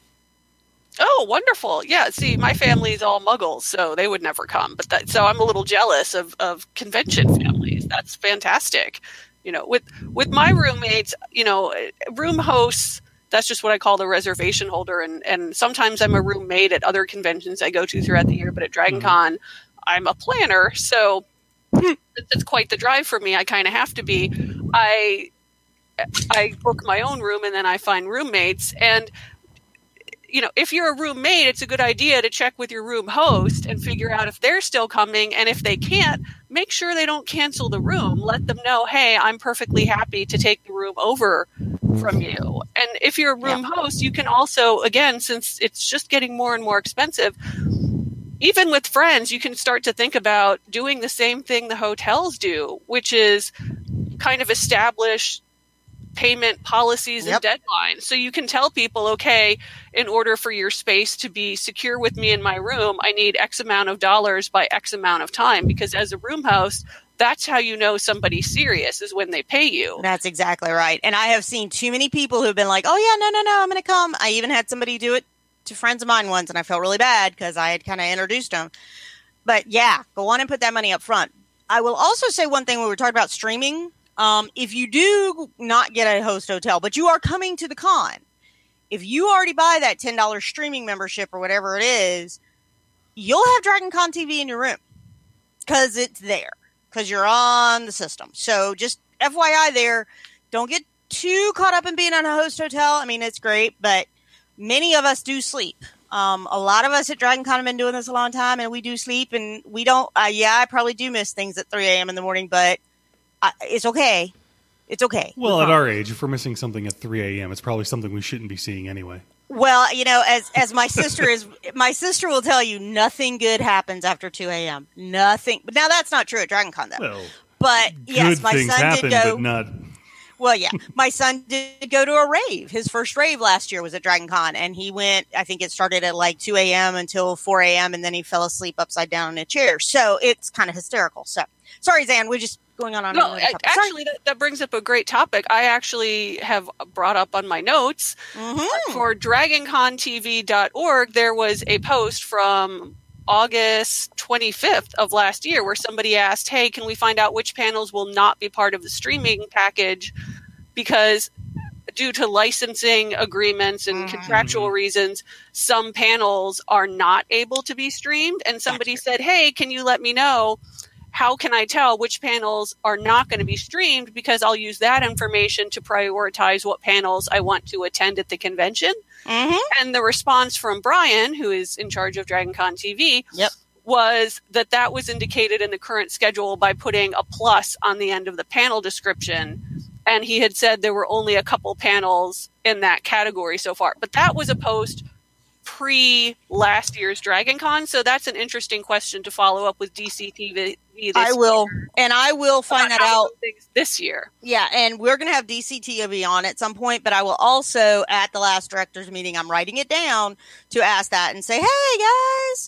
Oh, wonderful. Yeah, see, my family's all muggles, so they would never come. But that, so I'm a little jealous of, of convention families. That's fantastic. You know, with with my roommates, you know, room hosts, that's just what I call the reservation holder. And, and sometimes I'm a roommate at other conventions I go to throughout the year. But at Dragon Con, I'm a planner. So it's quite the drive for me. I kind of have to be. I I book my own room and then I find roommates. And you know, if you're a roommate, it's a good idea to check with your room host and figure out if they're still coming. And if they can't, make sure they don't cancel the room. Let them know, hey, I'm perfectly happy to take the room over from you. And if you're a room yeah. host, you can also, again, since it's just getting more and more expensive, even with friends, you can start to think about doing the same thing the hotels do, which is kind of establish payment policies Yep. and deadlines. So you can tell people, okay, in order for your space to be secure with me in my room, I need X amount of dollars by X amount of time. Because as a room host, that's how you know somebody's serious, is when they pay you. That's exactly right. And I have seen too many people who've been like, oh, yeah, no, no, no, I'm going to come. I even had somebody do it to friends of mine once, and I felt really bad because I had kind of introduced them. But yeah, go on and put that money up front. I will also say one thing when we were talking about streaming. Um, if you do not get a host hotel, but you are coming to the con, if you already buy that ten dollars streaming membership or whatever it is, you'll have Dragon Con T V in your room because it's there, because you're on the system. So just F Y I there, don't get too caught up in being on a host hotel. I mean, it's great, but many of us do sleep. Um, a lot of us at Dragon Con have been doing this a long time, and we do sleep, and we don't, uh, yeah, I probably do miss things at three a.m. in the morning, but I, it's okay. It's okay. Well, at our age, if we're missing something at three a.m., it's probably something we shouldn't be seeing anyway. Well, you know, as as my sister is, my sister will tell you, nothing good happens after two a.m. Nothing. But now that's not true at Dragon Con, though. Well, but yes, good my things son happen, did go. but not. Well, yeah, my son did go to a rave. His first rave last year was at Dragon Con, and he went. I think it started at like two a.m. until four a.m. and then he fell asleep upside down in a chair. So it's kind of hysterical. So sorry, Zan, we're just going on on No, another topic. actually, that, that brings up a great topic. I actually have brought up on my notes Mm-hmm. for dragon con t v dot org. There was a post from August twenty-fifth of last year where somebody asked, hey, can we find out which panels will not be part of the streaming package because due to licensing agreements and Mm-hmm. contractual reasons, some panels are not able to be streamed. And somebody said, hey, can you let me know, how can I tell which panels are not going to be streamed? Because I'll use that information to prioritize what panels I want to attend at the convention. Mm-hmm. And the response from Brian, who is in charge of Dragon Con T V, Yep. was that that was indicated in the current schedule by putting a plus on the end of the panel description. And he had said there were only a couple panels in that category so far. But that was a post pre last year's Dragon Con. So that's an interesting question to follow up with D C T V this I will, year and I will find about that how out. to do things this year. Yeah, and we're going to have D C T V on at some point, but I will also, at the last director's meeting, I'm writing it down to ask that and say, hey, guys.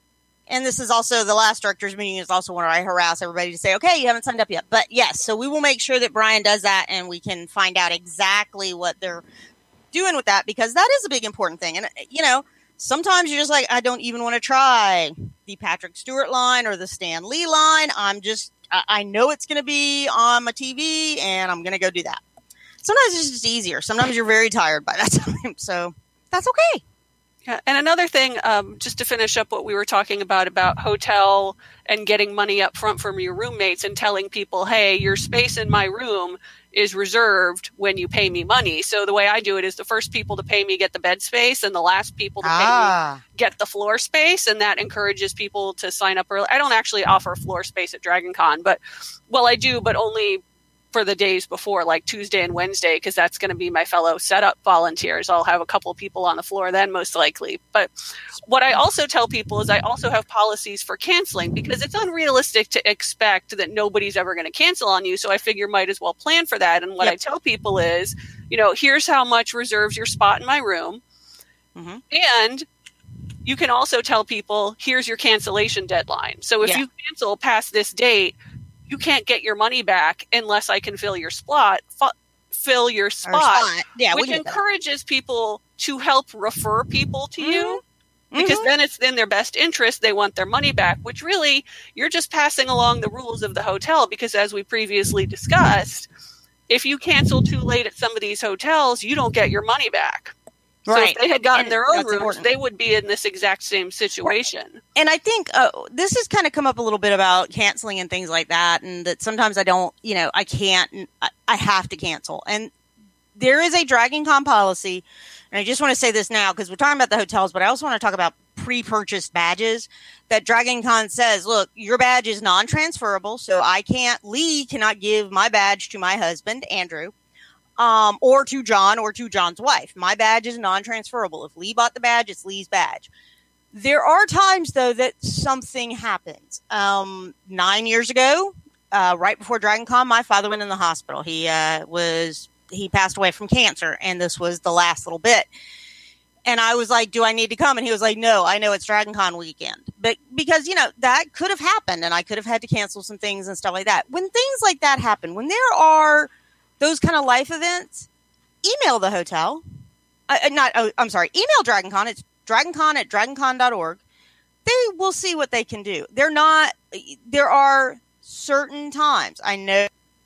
And this is also the last director's meeting is also where I harass everybody to say, okay, you haven't signed up yet. But yes, so we will make sure that Brian does that and we can find out exactly what they're doing with that, because that is a big important thing. And, you know, sometimes you're just like, I don't even want to try the Patrick Stewart line or the Stan Lee line. I'm just, I, I know it's going to be on my T V and I'm going to go do that. Sometimes it's just easier. Sometimes you're very tired by that time. So that's okay. Yeah, and another thing, um, just to finish up what we were talking about, about hotel and getting money up front from your roommates and telling people, hey, your space in my room is reserved when you pay me money. So the way I do it is the first people to pay me get the bed space and the last people to pay Ah. me get the floor space. And that encourages people to sign up early. I don't actually offer floor space at Dragon Con, but, well, I do, but only for the days before, like Tuesday and Wednesday, because that's going to be my fellow setup volunteers. I'll have a couple people on the floor then, most likely. But what I also tell people is I also have policies for canceling, because it's unrealistic to expect that nobody's ever going to cancel on you. So I figure might as well plan for that. And what Yep. I tell people is, you know, here's how much reserves your spot in my room. Mm-hmm. And you can also tell people, here's your cancellation deadline. So if Yeah. you cancel past this date, you can't get your money back unless I can fill your spot, fu- fill your Or spot, spot. Yeah, we which can do that. encourages people to help refer people to you, because Mhm. then it's in their best interest. They want their money back, which really you're just passing along the rules of the hotel, because as we previously discussed, if you cancel too late at some of these hotels, you don't get your money back. So Right. if they had gotten And their own that's rooms, important. they would be in this exact same situation. And I think uh, this has kind of come up a little bit about canceling and things like that, and that sometimes I don't, you know, I can't, I, I have to cancel. And there is a Dragon Con policy, and I just want to say this now because we're talking about the hotels, but I also want to talk about pre-purchased badges. That Dragon Con says, look, your badge is non-transferable, so I can't, Lee cannot give my badge to my husband, Andrew, um, or to John or to John's wife. My badge is non-transferable. If Lee bought the badge, it's Lee's badge. There are times, though, that something happens. Um, nine years ago, uh, right before Dragon Con, my father went in the hospital. He uh, was he passed away from cancer, and this was the last little bit. And I was like, do I need to come? And he was like, no, I know it's Dragon Con weekend. But because, you know, that could have happened, and I could have had to cancel some things and stuff like that. When things like that happen, when there are those kind of life events, email the hotel. Uh, not, oh, I'm sorry, email Dragon Con. It's dragoncon at dragoncon dot org. They will see what they can do. They're not, there are certain times. I know.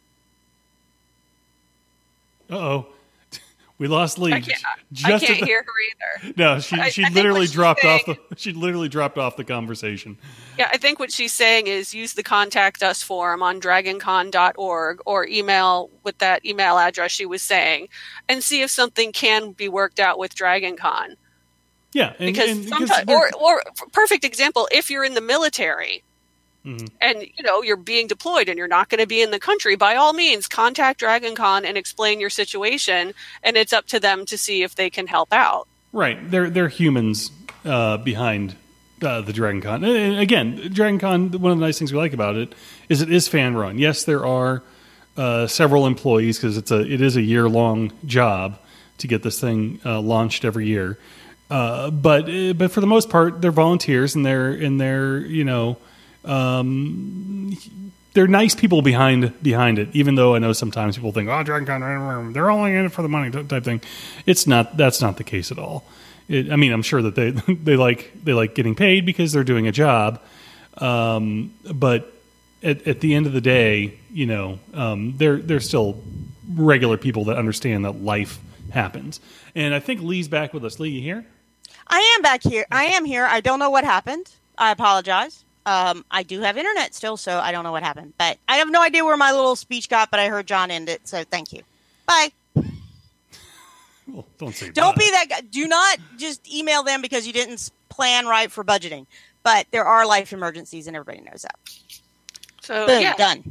Uh-oh. We lost Lee. I can't, Just I at can't the- hear her either. No, she I- she I think literally what she's dropped off saying- the she literally dropped off the conversation. Yeah, I think what she's saying is use the contact us form on dragoncon dot org or email with that email address she was saying and see if something can be worked out with DragonCon. Yeah, and, Because and- sometimes, they're- or, or perfect example, if you're in the military Mhm. and you know you're being deployed and you're not going to be in the country, by all means contact DragonCon and explain your situation, and it's up to them to see if they can help out. Right, they're they're humans uh, behind uh, the Dragon Con. And, and again, Dragon Con. One of the nice things we like about it is it is fan run. Yes, there are uh, several employees because it's a it is a year long job to get this thing uh, launched every year. Uh, but uh, but for the most part, they're volunteers and they're and they're you know. Um, they're nice people behind behind it, even though I know sometimes people think, oh, Dragon Con, they're only in it for the money type thing. It's not. That's not the case at all. It, I mean, I'm sure that they they like they like getting paid because they're doing a job. Um, but at, at the end of the day, you know, um, they're they're still regular people that understand that life happens. And I think Lee's back with us. Lee, you here? I am back here. I am here. I don't know what happened. I apologize. Um, I do have internet still, so I don't know what happened. But I have no idea where my little speech got, but I heard John end it, so thank you. Bye. Well, don't say Don't bye. be that guy. Do not just email them because you didn't s- plan right for budgeting. But there are life emergencies, and everybody knows that. So Boom, yeah, done.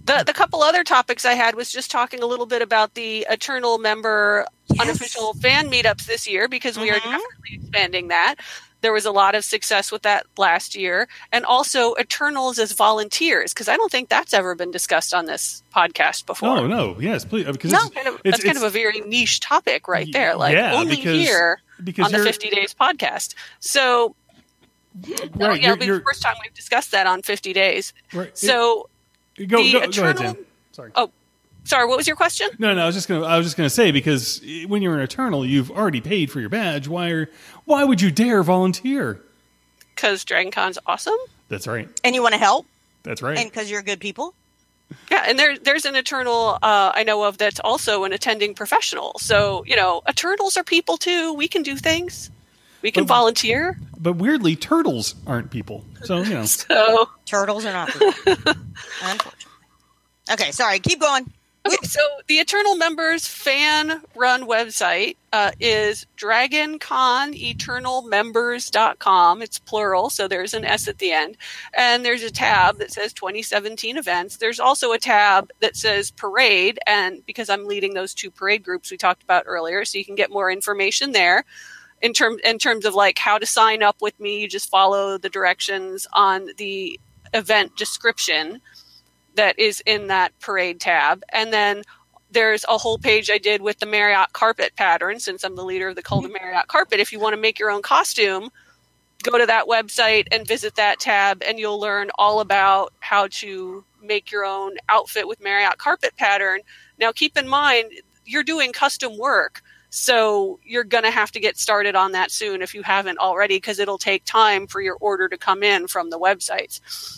The the couple other topics I had was just talking a little bit about the Eternal member Yes. unofficial fan meetups this year, because we are Mhm. definitely expanding that. There was a lot of success with that last year. And also Eternals as volunteers, because I don't think that's ever been discussed on this podcast before. Oh no, yes, please. Because No. it's, Kind of, it's, that's kind it's- of a very niche topic right there. Like yeah, only because- here because on the you're- fifty Days podcast. So no, right, yeah, you're- it'll be you're- the first time we've discussed that on fifty Days. right, So it- go, the go, go ahead, Eternal- Tim. Sorry. Oh, sorry, what was your question? No, no, I was just gonna. I was just gonna say, because when you're an Eternal, you've already paid for your badge. Why are? Why would you dare volunteer? Because DragonCon's awesome. That's right. And you want to help, That's right. and because you're good people. Yeah, and there, there's an Eternal uh, I know of that's also an attending professional. So, you know, Eternals are people too. We can do things. We can But- volunteer. but weirdly, turtles aren't people. So you know. So, Turtles are not people. Unfortunately. Okay, sorry. Keep going. okay, so the Eternal members fan run website uh, is dragon con eternal members dot com. It's plural, so there's an S at the end. And there's a tab that says twenty seventeen events. There's also a tab that says parade, and because I'm leading those two parade groups we talked about earlier, so you can get more information there. In terms in terms of like how to sign up with me, you just follow the directions on the event description that is in that parade tab. And then there's a whole page I did with the Marriott carpet pattern, since I'm the leader of the Cult of Marriott carpet. If you want to make your own costume, go to that website and visit that tab, and you'll learn all about how to make your own outfit with Marriott carpet pattern. Now, keep in mind, you're doing custom work, so you're going to have to get started on that soon if you haven't already, because it'll take time for your order to come in from the websites.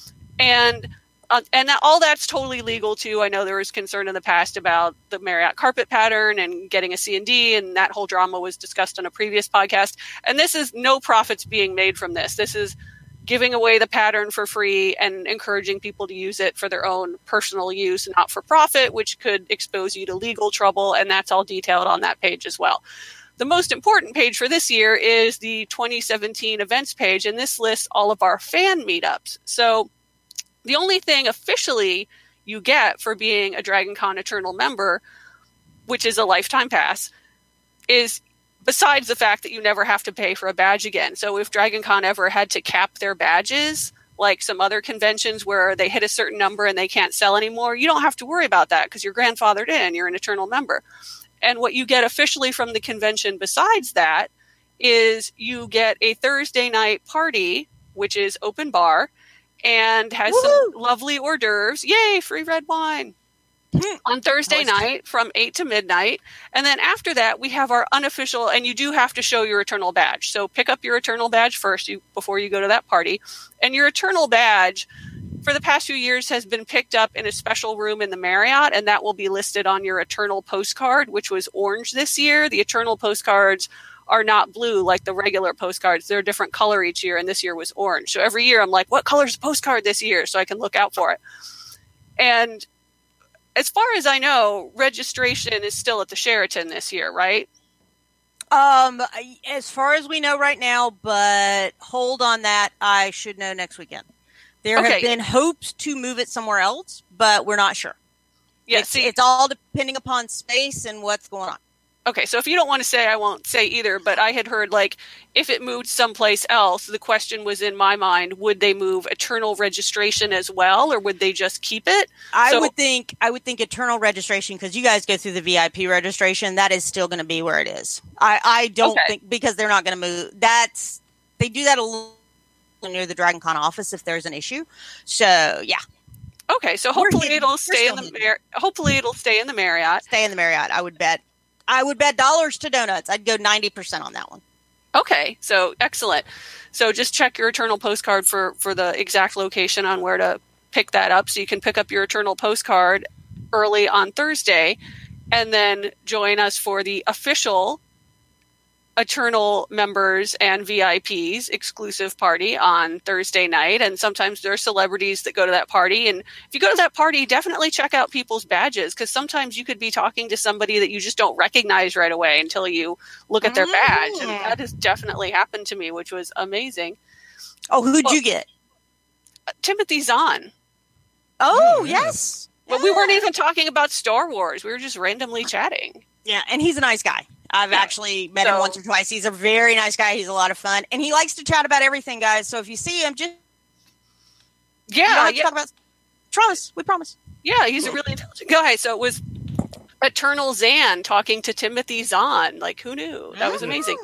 And Uh, and that, all that's totally legal too. I know there was concern in the past about the Marriott carpet pattern and getting a C and D, and that whole drama was discussed on a previous podcast. And this is no profits being made from this. This is giving away the pattern for free and encouraging people to use it for their own personal use, not for profit, which could expose you to legal trouble. And that's all detailed on that page as well. The most important page for this year is the twenty seventeen events page, and this lists all of our fan meetups. So the only thing officially you get for being a DragonCon Eternal member, which is a lifetime pass, is besides the fact that you never have to pay for a badge again. So if DragonCon ever had to cap their badges, like some other conventions where they hit a certain number and they can't sell anymore, you don't have to worry about that because you're grandfathered in. You're an Eternal member. And what you get officially from the convention besides that is you get a Thursday night party, which is open bar, and has Woo-hoo! some lovely hors d'oeuvres. Yay, free red wine. On Thursday Nice. night from eight to midnight. And then after that, we have our unofficial, and you do have to show your Eternal badge. So pick up your Eternal badge first you, before you go to that party. And your Eternal badge, for the past few years, has been picked up in a special room in the Marriott, and that will be listed on your Eternal postcard, which was orange this year. The Eternal postcards are not blue like the regular postcards. They're a different color each year, and this year was orange. So every year I'm like, what color's the postcard this year? So I can look out for it. And as far as I know, registration is still at the Sheraton this year, right? Um, as far as we know right now, but hold on that. I should know next weekend. There Okay. have been hopes to move it somewhere else, but we're not sure. Yeah, it's, see, it's all depending upon space and what's going on. okay, so if you don't want to say, I won't say either, but I had heard, like, if it moved someplace else, the question was in my mind, would they move Eternal registration as well, or would they just keep it? I So- would think I would think Eternal registration, because you guys go through the V I P registration, that is still going to be where it is. I, I don't Okay. think, because they're not going to move. That's they do that a little near the DragonCon office if there's an issue. So yeah, Okay, so We're hopefully hidden. it'll We're stay in still the hidden. Mar- hopefully it'll stay in the Marriott. stay in the Marriott. I would bet. I would bet dollars to donuts. I'd go ninety percent on that one. Okay, so excellent. So just check your Eternal postcard for, for the exact location on where to pick that up. So you can pick up your Eternal postcard early on Thursday and then join us for the official Eternal members and V I Ps exclusive party on Thursday night. And sometimes there are celebrities that go to that party. And if you go to that party, definitely check out people's badges, because sometimes you could be talking to somebody that you just don't recognize right away until you look at their badge. And Mm. that has definitely happened to me, which was amazing. Oh, who'd Well- you get? Uh, Timothy Zahn. Oh, yeah. yes. Well, we weren't even talking about Star Wars. We were just randomly chatting. Yeah, and he's a nice guy. I've Yeah. actually met him So- once or twice. He's a very nice guy. He's a lot of fun, and he likes to chat about everything, guys. So if you see him, just you don't Yeah, have to yeah, talk about. Promise, we promise. yeah. He's a really intelligent guy. So it was Eternal Zan talking to Timothy Zahn. Like, who knew? That was amazing.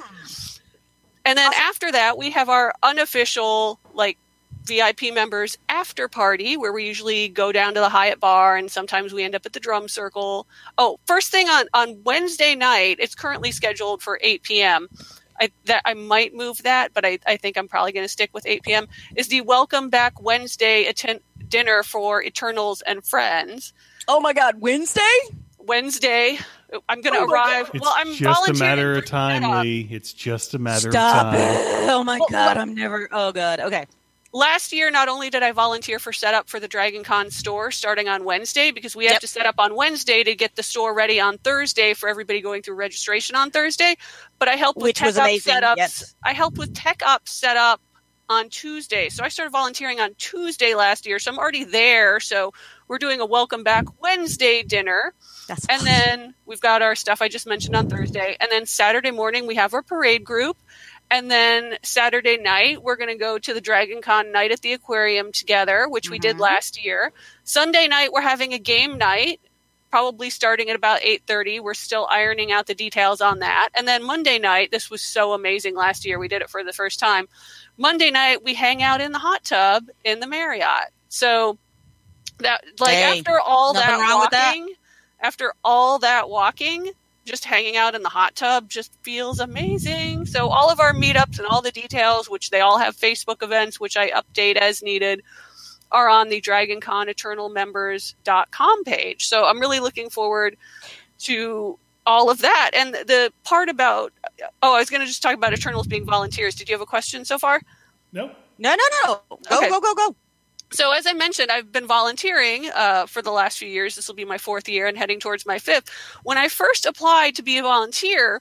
And then after that, we have our unofficial, like, V I P members after party, where we usually go down to the Hyatt bar, and sometimes we end up at the drum circle. Oh, first thing on, on Wednesday night, it's currently scheduled for eight p.m. I, that, I might move that, but I, I think I'm probably going to stick with eight p.m. is the Welcome Back Wednesday atten- dinner for Eternals and friends. Oh my God, Wednesday? Wednesday, I'm going to Oh my arrive. It's well, I'm just a volunteering matter for of time, setup. Lee. It's just a matter Stop of time. it! Oh my Well, God, well- I'm never. Oh God. Okay. Last year, not only did I volunteer for setup for the Dragon Con store starting on Wednesday, because we have Yep. to set up on Wednesday to get the store ready on Thursday for everybody going through registration on Thursday, but I helped with Which tech was up amazing, setups. yes. I helped with tech up setup on Tuesday. So I started volunteering on Tuesday last year, so I'm already there. So we're doing a Welcome Back Wednesday dinner. That's And then we've got our stuff I just mentioned on Thursday. And then Saturday morning, we have our parade group. And then Saturday night, we're going to go to the Dragon Con night at the aquarium together, which we did last year. Sunday night, we're having a game night, probably starting at about eight thirty. We're still ironing out the details on that. And then Monday night, this was so amazing last year. We did it for the first time. Monday night, we hang out in the hot tub in the Marriott. So that, like, Hey, after all nothing that wrong with that. walking, after all that walking, just hanging out in the hot tub just feels amazing. So all of our meetups and all the details, which they all have Facebook events, which I update as needed, are on the Dragon Con Eternal Members dot com page. So I'm really looking forward to all of that. And the part about, oh, I was going to just talk about Eternals being volunteers. Did you have a question so far? Nope. No, no, no. Go, Okay. go, go, go. So as I mentioned, I've been volunteering uh, for the last few years. This will be my fourth year and heading towards my fifth. When I first applied to be a volunteer,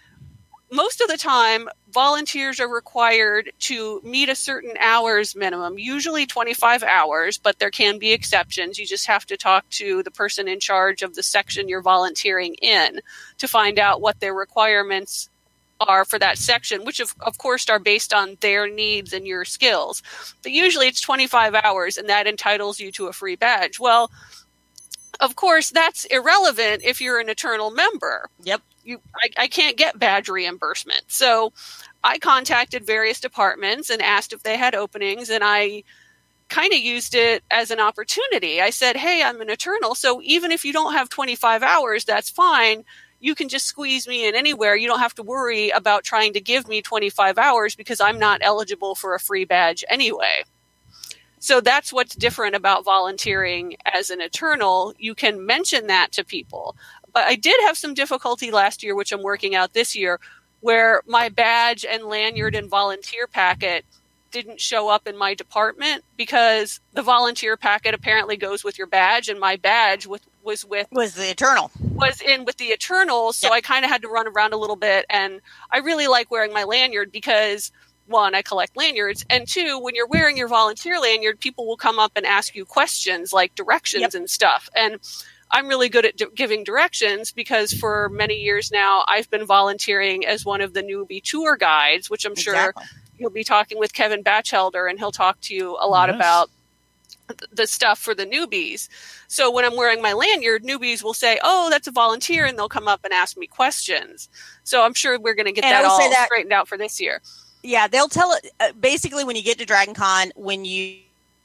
most of the time, volunteers are required to meet a certain hours minimum, usually twenty-five hours, but there can be exceptions. You just have to talk to the person in charge of the section you're volunteering in to find out what their requirements are for that section, which of, of course are based on their needs and your skills. But usually it's twenty-five hours, and that entitles you to a free badge. Well, of course, that's irrelevant if you're an Eternal member. Yep. You, I, I can't get badge reimbursement. So I contacted various departments and asked if they had openings, and I kind of used it as an opportunity. I said, hey, I'm an Eternal, so even if you don't have twenty-five hours, that's fine. You can just squeeze me in anywhere. You don't have to worry about trying to give me twenty-five hours because I'm not eligible for a free badge anyway. So that's what's different about volunteering as an Eternal. You can mention that to people. But I did have some difficulty last year, which I'm working out this year, where my badge and lanyard and volunteer packet didn't show up in my department because the volunteer packet apparently goes with your badge, and my badge with, was with Was the Eternal. was in with the Eternals, so Yep. I kind of had to run around a little bit, and I really like wearing my lanyard because, one, I collect lanyards, and two, when you're wearing your volunteer lanyard, people will come up and ask you questions like directions Yep. and stuff, and I'm really good at d- giving directions because for many years now, I've been volunteering as one of the newbie tour guides, which I'm sure Exactly. you'll be talking with Kevin Batchelder, and he'll talk to you a lot Yes. about th- the stuff for the newbies. So when I'm wearing my lanyard, newbies will say, oh, that's a volunteer, and they'll come up and ask me questions. So I'm sure we're going to get And I that will say all that- straightened out for this year. Yeah, they'll tell it uh, basically when you get to Dragon Con, when you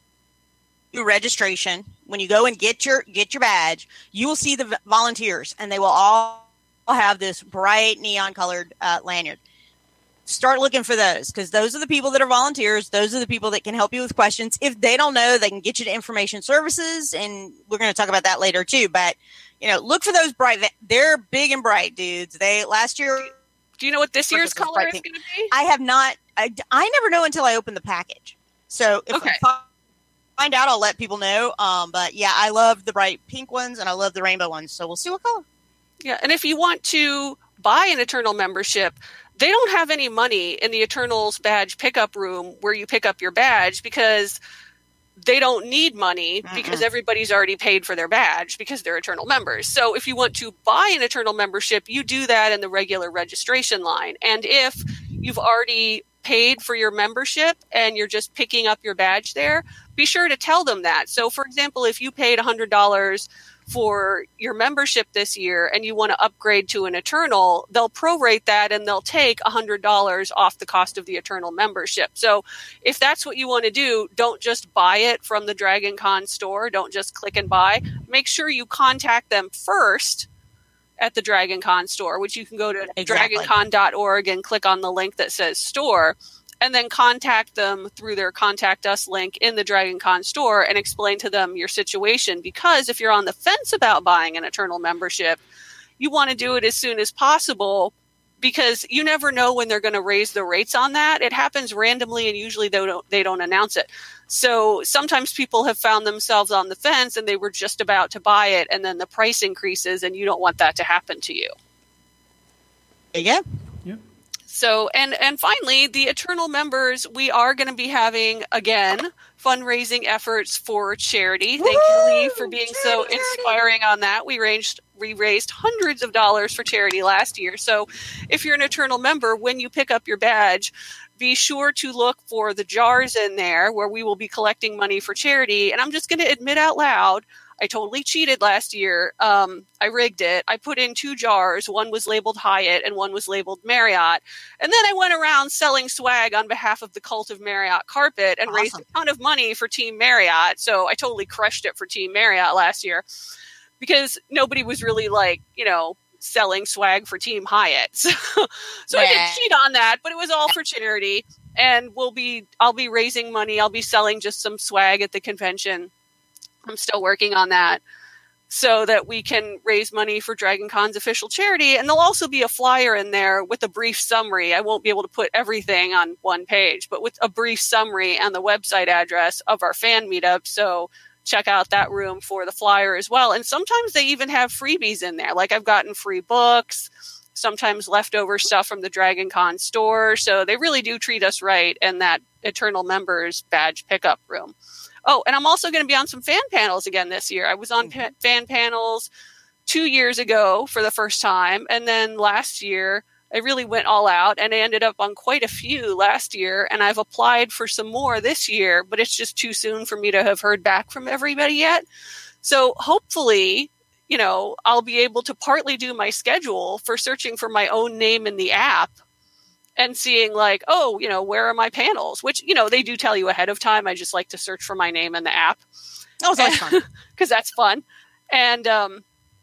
do registration, when you go and get your get your badge, you will see the v- volunteers, and they will all have this bright neon colored uh, lanyard. Start looking for those, because those are the people that are volunteers. Those are the people that can help you with questions. If they don't know, they can get you to information services, and we're going to talk about that later too. But you know, look for those bright. They're big and bright dudes. They last year. Do you know what this Look year's at this color bright is pink. going to be? I have not. I, I never know until I open the package. So if Okay. I find out, I'll let people know. Um, but yeah, I love the bright pink ones and I love the rainbow ones. So we'll see what color. Yeah, and if you want to buy an Eternal membership, they don't have any money in the Eternals badge pickup room where you pick up your badge because they don't need money because everybody's already paid for their badge because they're Eternal members. So if you want to buy an Eternal membership, you do that in the regular registration line. And if you've already paid for your membership and you're just picking up your badge there, be sure to tell them that. So for example, if you paid one hundred dollars for your membership this year and you want to upgrade to an Eternal, they'll prorate that and they'll take one hundred dollars off the cost of the Eternal membership. So if that's what you want to do, don't just buy it from the Dragon Con store. Don't just click and buy. Make sure you contact them first at the Dragon Con store, which you can go to Exactly. dragon con dot org and click on the link that says store, and then contact them through their Contact Us link in the Dragon Con store and explain to them your situation. Because if you're on the fence about buying an Eternal membership, you want to do it as soon as possible because you never know when they're going to raise the rates on that. It happens randomly and usually they don't, they don't announce it. So sometimes people have found themselves on the fence and they were just about to buy it and then the price increases and you don't want that to happen to you. Yeah. So, and, and finally, the Eternal members, we are going to be having, again, fundraising efforts for charity. Thank you, Lee, for being so inspiring on that. We raised, we raised hundreds of dollars for charity last year. So if you're an Eternal member, when you pick up your badge, be sure to look for the jars in there where we will be collecting money for charity. And I'm just going to admit out loud, I totally cheated last year. Um, I rigged it. I put in two jars. One was labeled Hyatt and one was labeled Marriott. And then I went around selling swag on behalf of the Cult of Marriott Carpet and Awesome. raised a ton of money for Team Marriott. So I totally crushed it for Team Marriott last year because nobody was really like, you know, selling swag for Team Hyatt. So, so I Yeah. did cheat on that, but it was all for charity. And we'll be, I'll be raising money. I'll be selling just some swag at the convention. I'm still working on that so that we can raise money for Dragon Con's official charity. And there'll also be a flyer in there with a brief summary. I won't be able to put everything on one page, but with a brief summary and the website address of our fan meetup. So check out that room for the flyer as well. And sometimes they even have freebies in there. Like I've gotten free books, sometimes leftover stuff from the Dragon Con store. So they really do treat us right in that Eternal members badge pickup room. Oh, and I'm also going to be on some fan panels again this year. I was on pa- fan panels two years ago for the first time. And then last year, I really went all out and I ended up on quite a few last year. And I've applied for some more this year, but it's just too soon for me to have heard back from everybody yet. So hopefully, you know, I'll be able to partly do my schedule for searching for my own name in the app and seeing like, oh, you know, where are my panels? Which, you know, they do tell you ahead of time. I just like to search for my name in the app. That was always fun. Because that's fun. And um,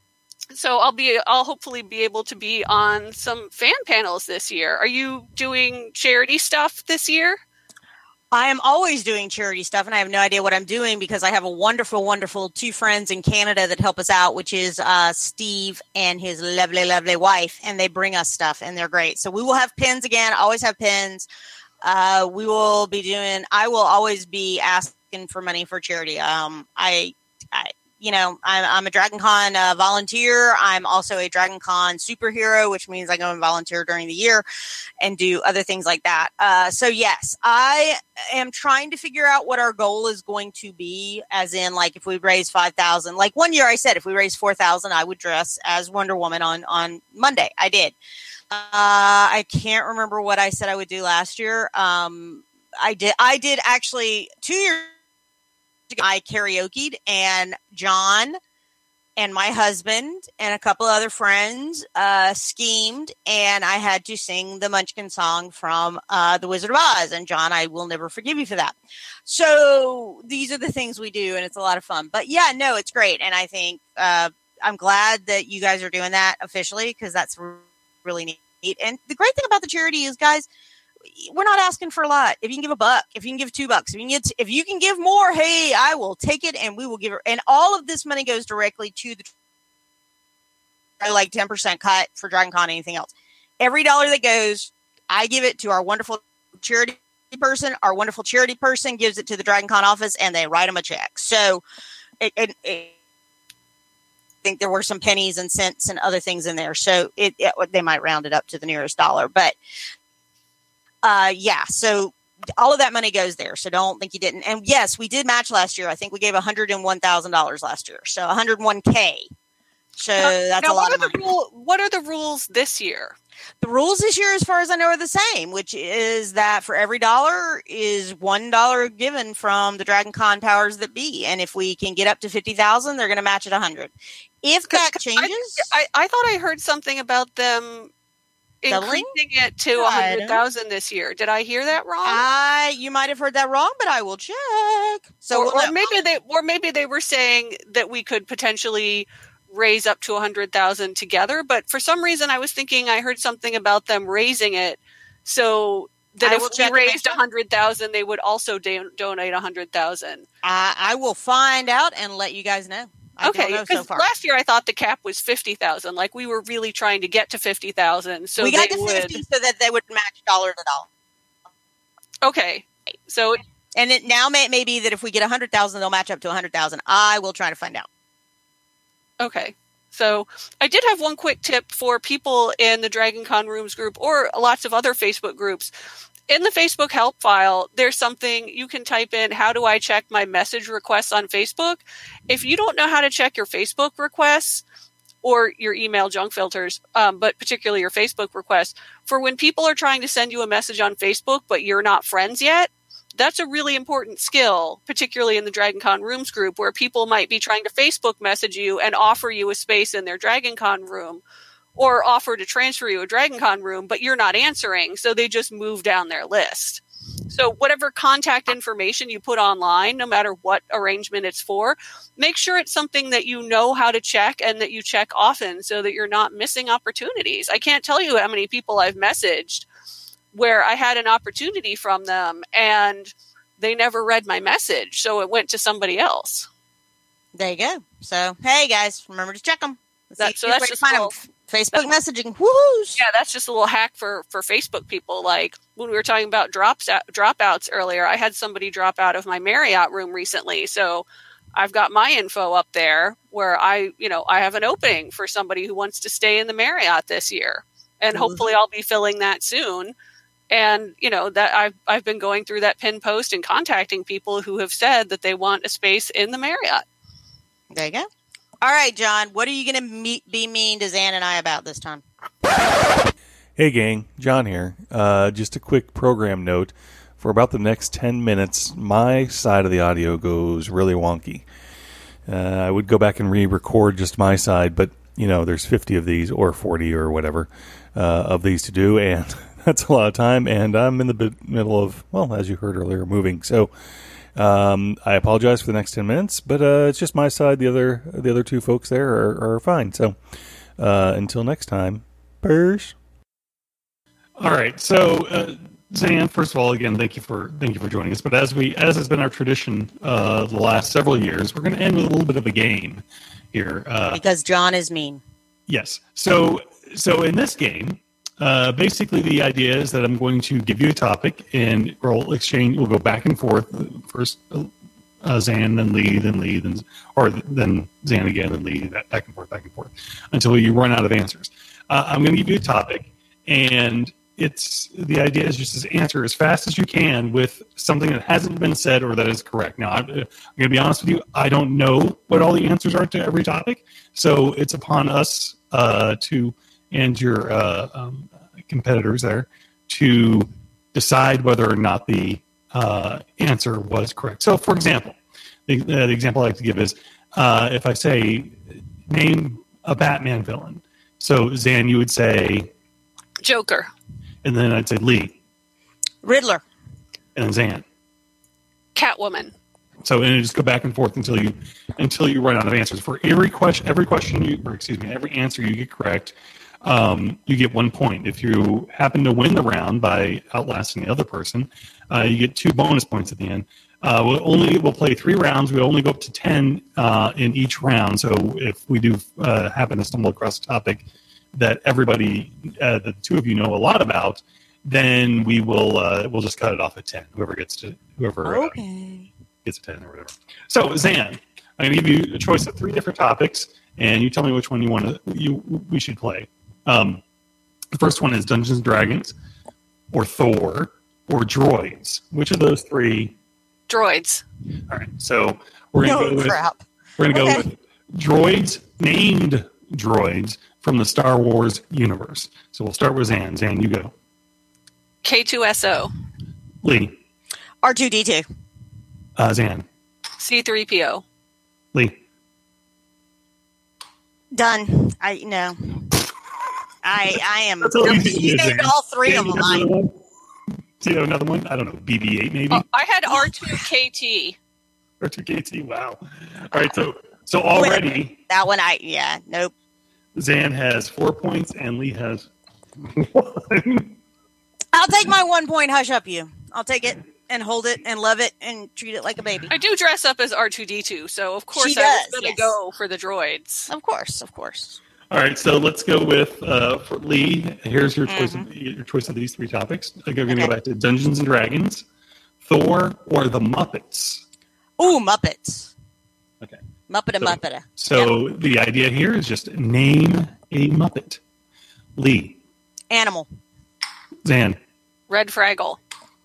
so I'll be, I'll hopefully be able to be on some fan panels this year. Are you doing charity stuff this year? I am always doing charity stuff, and I have no idea what I'm doing because I have a wonderful, wonderful two friends in Canada that help us out, which is uh, Steve and his lovely, lovely wife, and they bring us stuff, and they're great. So we will have pins again. Always have pins. Uh, we will be doing. I will always be asking for money for charity. Um, I, I you know, I'm, I'm a Dragon Con uh, volunteer. I'm also a Dragon Con superhero, which means I go and volunteer during the year and do other things like that. Uh, so yes, I am trying to figure out what our goal is going to be, as in like if we raise five thousand, like one year I said, if we raise four thousand, I would dress as Wonder Woman on, on Monday. I did. Uh, I can't remember what I said I would do last year. Um, I did, I did actually two years I karaoke'd, and John and my husband and a couple other friends uh, schemed, and I had to sing the Munchkin song from uh, The Wizard of Oz. And John, I will never forgive you for that. So these are the things we do, and it's a lot of fun. But yeah, no, it's great. And I think uh, I'm glad that you guys are doing that officially because that's really neat. And the great thing about the charity is, guys, we're not asking for a lot. If you can give a buck, if you can give two bucks, if you can get, if you can give more, hey, I will take it, and we will give it. And all of this money goes directly to the like ten percent cut for Dragon Con. Anything else, every dollar that goes, I give it to our wonderful charity person. Our wonderful charity person gives it to the Dragon Con office, and they write them a check. So, it, it, it, I think there were some pennies and cents and other things in there. So it, it they might round it up to the nearest dollar, but. Uh, yeah, so all of that money goes there. So don't think you didn't. And yes, we did match last year. I think we gave one hundred one thousand dollars last year. So one hundred one K. So now, that's now a lot what of are the money. rule, What are the rules this year? The rules this year, as far as I know, are the same, which is that for every dollar is one dollar given from the Dragon Con powers that be. And if we can get up to fifty thousand, they're going to match it one hundred. If that changes. I, I, I thought I heard something about them Doubling? increasing it to I one hundred thousand this year. Did I hear that wrong? I, you might have heard that wrong, but I will check. So or, we'll or know. maybe they, or maybe they were saying that we could potentially raise up to one hundred thousand together. But for some reason, I was thinking I heard something about them raising it so that I if will we check and make raised sure. one hundred thousand, they would also da- donate one hundred thousand. I, I will find out and let you guys know. I Okay, don't know so because far. last year I thought the cap was fifty thousand. Like we were really trying to get to fifty thousand, so we got they to would. fifty so that they would match dollar to dollar. Okay, so And it now may, may be that if we get one hundred thousand, they'll match up to one hundred thousand. I will try to find out. okay. So I did have one quick tip for people in the Dragon Con Rooms group or lots of other Facebook groups. In the Facebook help file, there's something you can type in, how do I check my message requests on Facebook? If you don't know how to check your Facebook requests or your email junk filters, um, but particularly your Facebook requests, for when people are trying to send you a message on Facebook, but you're not friends yet, that's a really important skill, particularly in the Dragon Con Rooms group, where people might be trying to Facebook message you and offer you a space in their Dragon Con room or offer to transfer you a Dragon Con room, but you're not answering, so they just move down their list. So whatever contact information you put online, no matter what arrangement it's for, make sure it's something that you know how to check and that you check often so that you're not missing opportunities. I can't tell you how many people I've messaged where I had an opportunity from them and they never read my message, so it went to somebody else. There you go. So, hey, guys, remember to check them. That- so that's just find little- them. Facebook messaging. Woohoo! Yeah, that's just a little hack for, for Facebook people. Like when we were talking about drops out, dropouts earlier, I had somebody drop out of my Marriott room recently. So I've got my info up there where I, you know, I have an opening for somebody who wants to stay in the Marriott this year. And hopefully I'll be filling that soon. And, you know, that I've, I've been going through that pin post and contacting people who have said that they want a space in the Marriott. There you go. All right, John, what are you going to be mean to Zan and I about this time? Hey gang, John here. Uh, just a quick program note. For about the next ten minutes, my side of the audio goes really wonky. Uh, I would go back and re-record just my side, but, you know, there's fifty of these, or forty, or whatever, uh, of these to do, and that's a lot of time, and I'm in the bit- middle of, well, as you heard earlier, moving. So um, I apologize for the next ten minutes, but uh, it's just my side. The other the other two folks there are, are fine. So uh, until next time, peace. All right, so uh, Zan, first of all, again, thank you for thank you for joining us. But as we as has been our tradition uh, the last several years, we're going to end with a little bit of a game here. Uh, Because John is mean. yes. So so in this game, uh, basically the idea is that I'm going to give you a topic, and we'll exchange. We'll go back and forth. First, uh, Zan, then Lee, then Lee, then or then Zan again, then Lee, back and forth, back and forth, until you run out of answers. Uh, I'm going to give you a topic, and it's the idea is just to answer as fast as you can with something that hasn't been said or that is correct. Now, I'm, I'm going to be honest with you. I don't know what all the answers are to every topic, so it's upon us uh, to and your uh, um, competitors there to decide whether or not the uh, answer was correct. So, for example, the, uh, the example I like to give is uh, if I say name a Batman villain. So, Zan, you would say Joker. and then I'd say Lee, Riddler. and then Zan. Catwoman. So and you just go back and forth until you until you run out of answers. For every question, every question you, or excuse me, every answer you get correct, um, you get one point. If you happen to win the round by outlasting the other person, uh, you get two bonus points at the end. Uh, we'll only we'll play three rounds. We only go up to ten uh, in each round. So if we do uh, happen to stumble across a topic that everybody, uh, the two of you know a lot about, then we will uh, we'll just cut it off at ten. Whoever gets to whoever uh, Okay. gets a ten or whatever. So Zan, I'm going to give you a choice of three different topics, and you tell me which one you want to you we should play. Um, the first one is Dungeons and Dragons, or Thor, or droids? Which of those three? Droids. All right, so we're going to No go with crap. we're going to Okay. go with droids named droids from the Star Wars universe. So we'll start with Zan. Zan, you go. K two S O. Lee, R two D two. uh, Zan, C three P O. Lee, Done. I no. I I am. That's all easy to You do, named Zan. all three Zan, of you them. got I, another one? Do you have another one? I don't know. B B eight maybe. Oh, I had R two K T. Or two K T. Wow. All right. So so already that one. I yeah. Nope. Zan has four points and Lee has one. I'll take my one point. Hush up, you. I'll take it and hold it and love it and treat it like a baby. I do dress up as R two D two, so of course She I was does, going to yes. go for the droids. Of course, of course. All right. So let's go with uh, for Lee. Here's your choice. Mm-hmm. Of, your choice of these three topics. We're going to Okay. go back to Dungeons and Dragons, Thor, or the Muppets. Ooh, Muppets. Okay. Muppet So- a Muppet. So the idea here is just name a Muppet. Lee, Animal. Zan, Red Fraggle.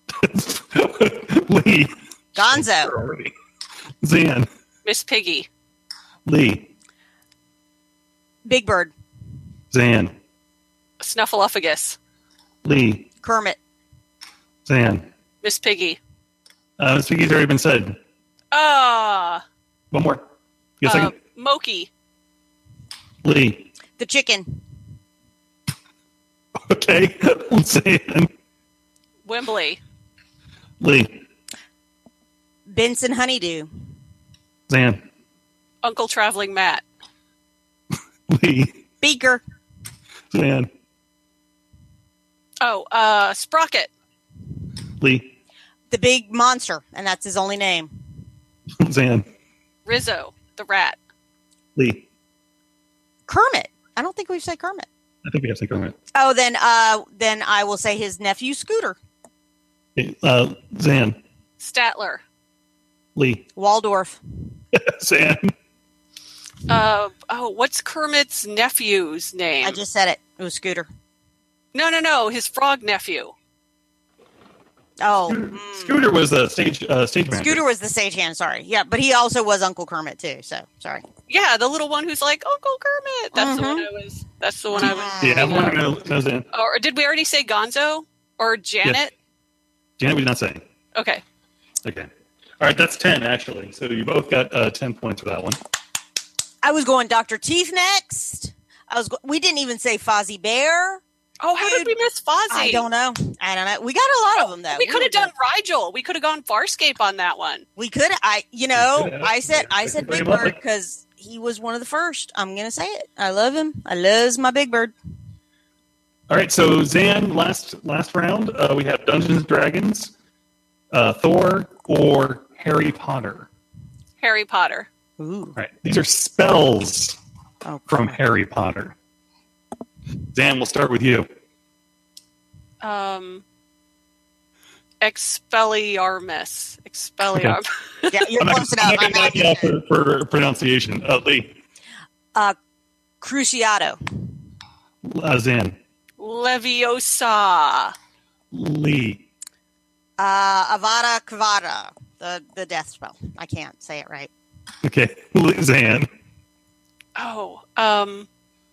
Lee, Gonzo. already. Zan, Miss Piggy. Lee, Big Bird. Zan, Snuffleupagus. Lee, Kermit. Zan. Miss Piggy. Uh, Miss Piggy's already been said. Ah. One more. Yes, Uh, second. Moki. Lee. The chicken. Okay. Zan. Wembley. Lee. Benson Honeydew. Zan. Uncle Traveling Matt. Lee. Beaker. Zan. Oh, uh, Sprocket. Lee. The big monster, and that's his only name. Zan. Rizzo. The rat. Lee. Kermit. I don't think we've said Kermit. I think we have to go. Oh, then uh, then I will say his nephew Scooter. Okay, uh, Zan. Statler. Lee. Waldorf. Zan. Uh, oh, what's Kermit's nephew's name? I just said it. It was Scooter. No, no, no. His frog nephew. Oh, Scooter, mm. Scooter was the stage uh, stage manager. Scooter was the stagehand. Sorry, yeah, but he also was Uncle Kermit too. So sorry. Yeah, the little one who's like Uncle Kermit. That's the one I was. That's the one I was. Yeah, one knows, knows Zan. Or did we already say Gonzo or Janet? Yes. Janet, we did not say. Okay. Okay. All right, that's ten actually. So you both got uh, ten points for that one. I was going Doctor Teeth next. I was. Go- we didn't even say Fozzie Bear. Oh, how did we miss Fozzie? I don't know. I don't know. We got a lot of them though. We could have were done good. Rigel. We could have gone Farscape on that one. We could. I. You know. We could've. I said. I said Big Bird because he was one of the first. I'm gonna say it. I love him. I loves my Big Bird. All right, so Zan, last last round, uh, we have Dungeons and Dragons, uh, Thor, or Harry Potter. Harry Potter. Ooh. All right, these are spells Oh, from crap. Harry Potter. Zan, we'll start with you. Um. Expelliarmus. Expelliarmus. Yeah, you're I'm not, close I'm enough. not I'm going not to knock you out for, for pronunciation. Uh, Lee, Uh, Cruciato. uh, Zan, Leviosa. Lee, Uh, Avada Kedavra. The the death spell. I can't say it right. okay, Zan, Oh. Um.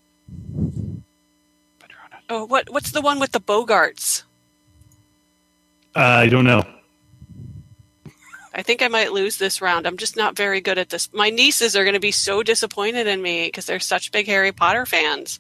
Oh, what? What's the one with the Bogarts? uh, I don't know. I think I might lose this round. I'm just not very good at this. My nieces are going to be so disappointed in me because they're such big Harry Potter fans.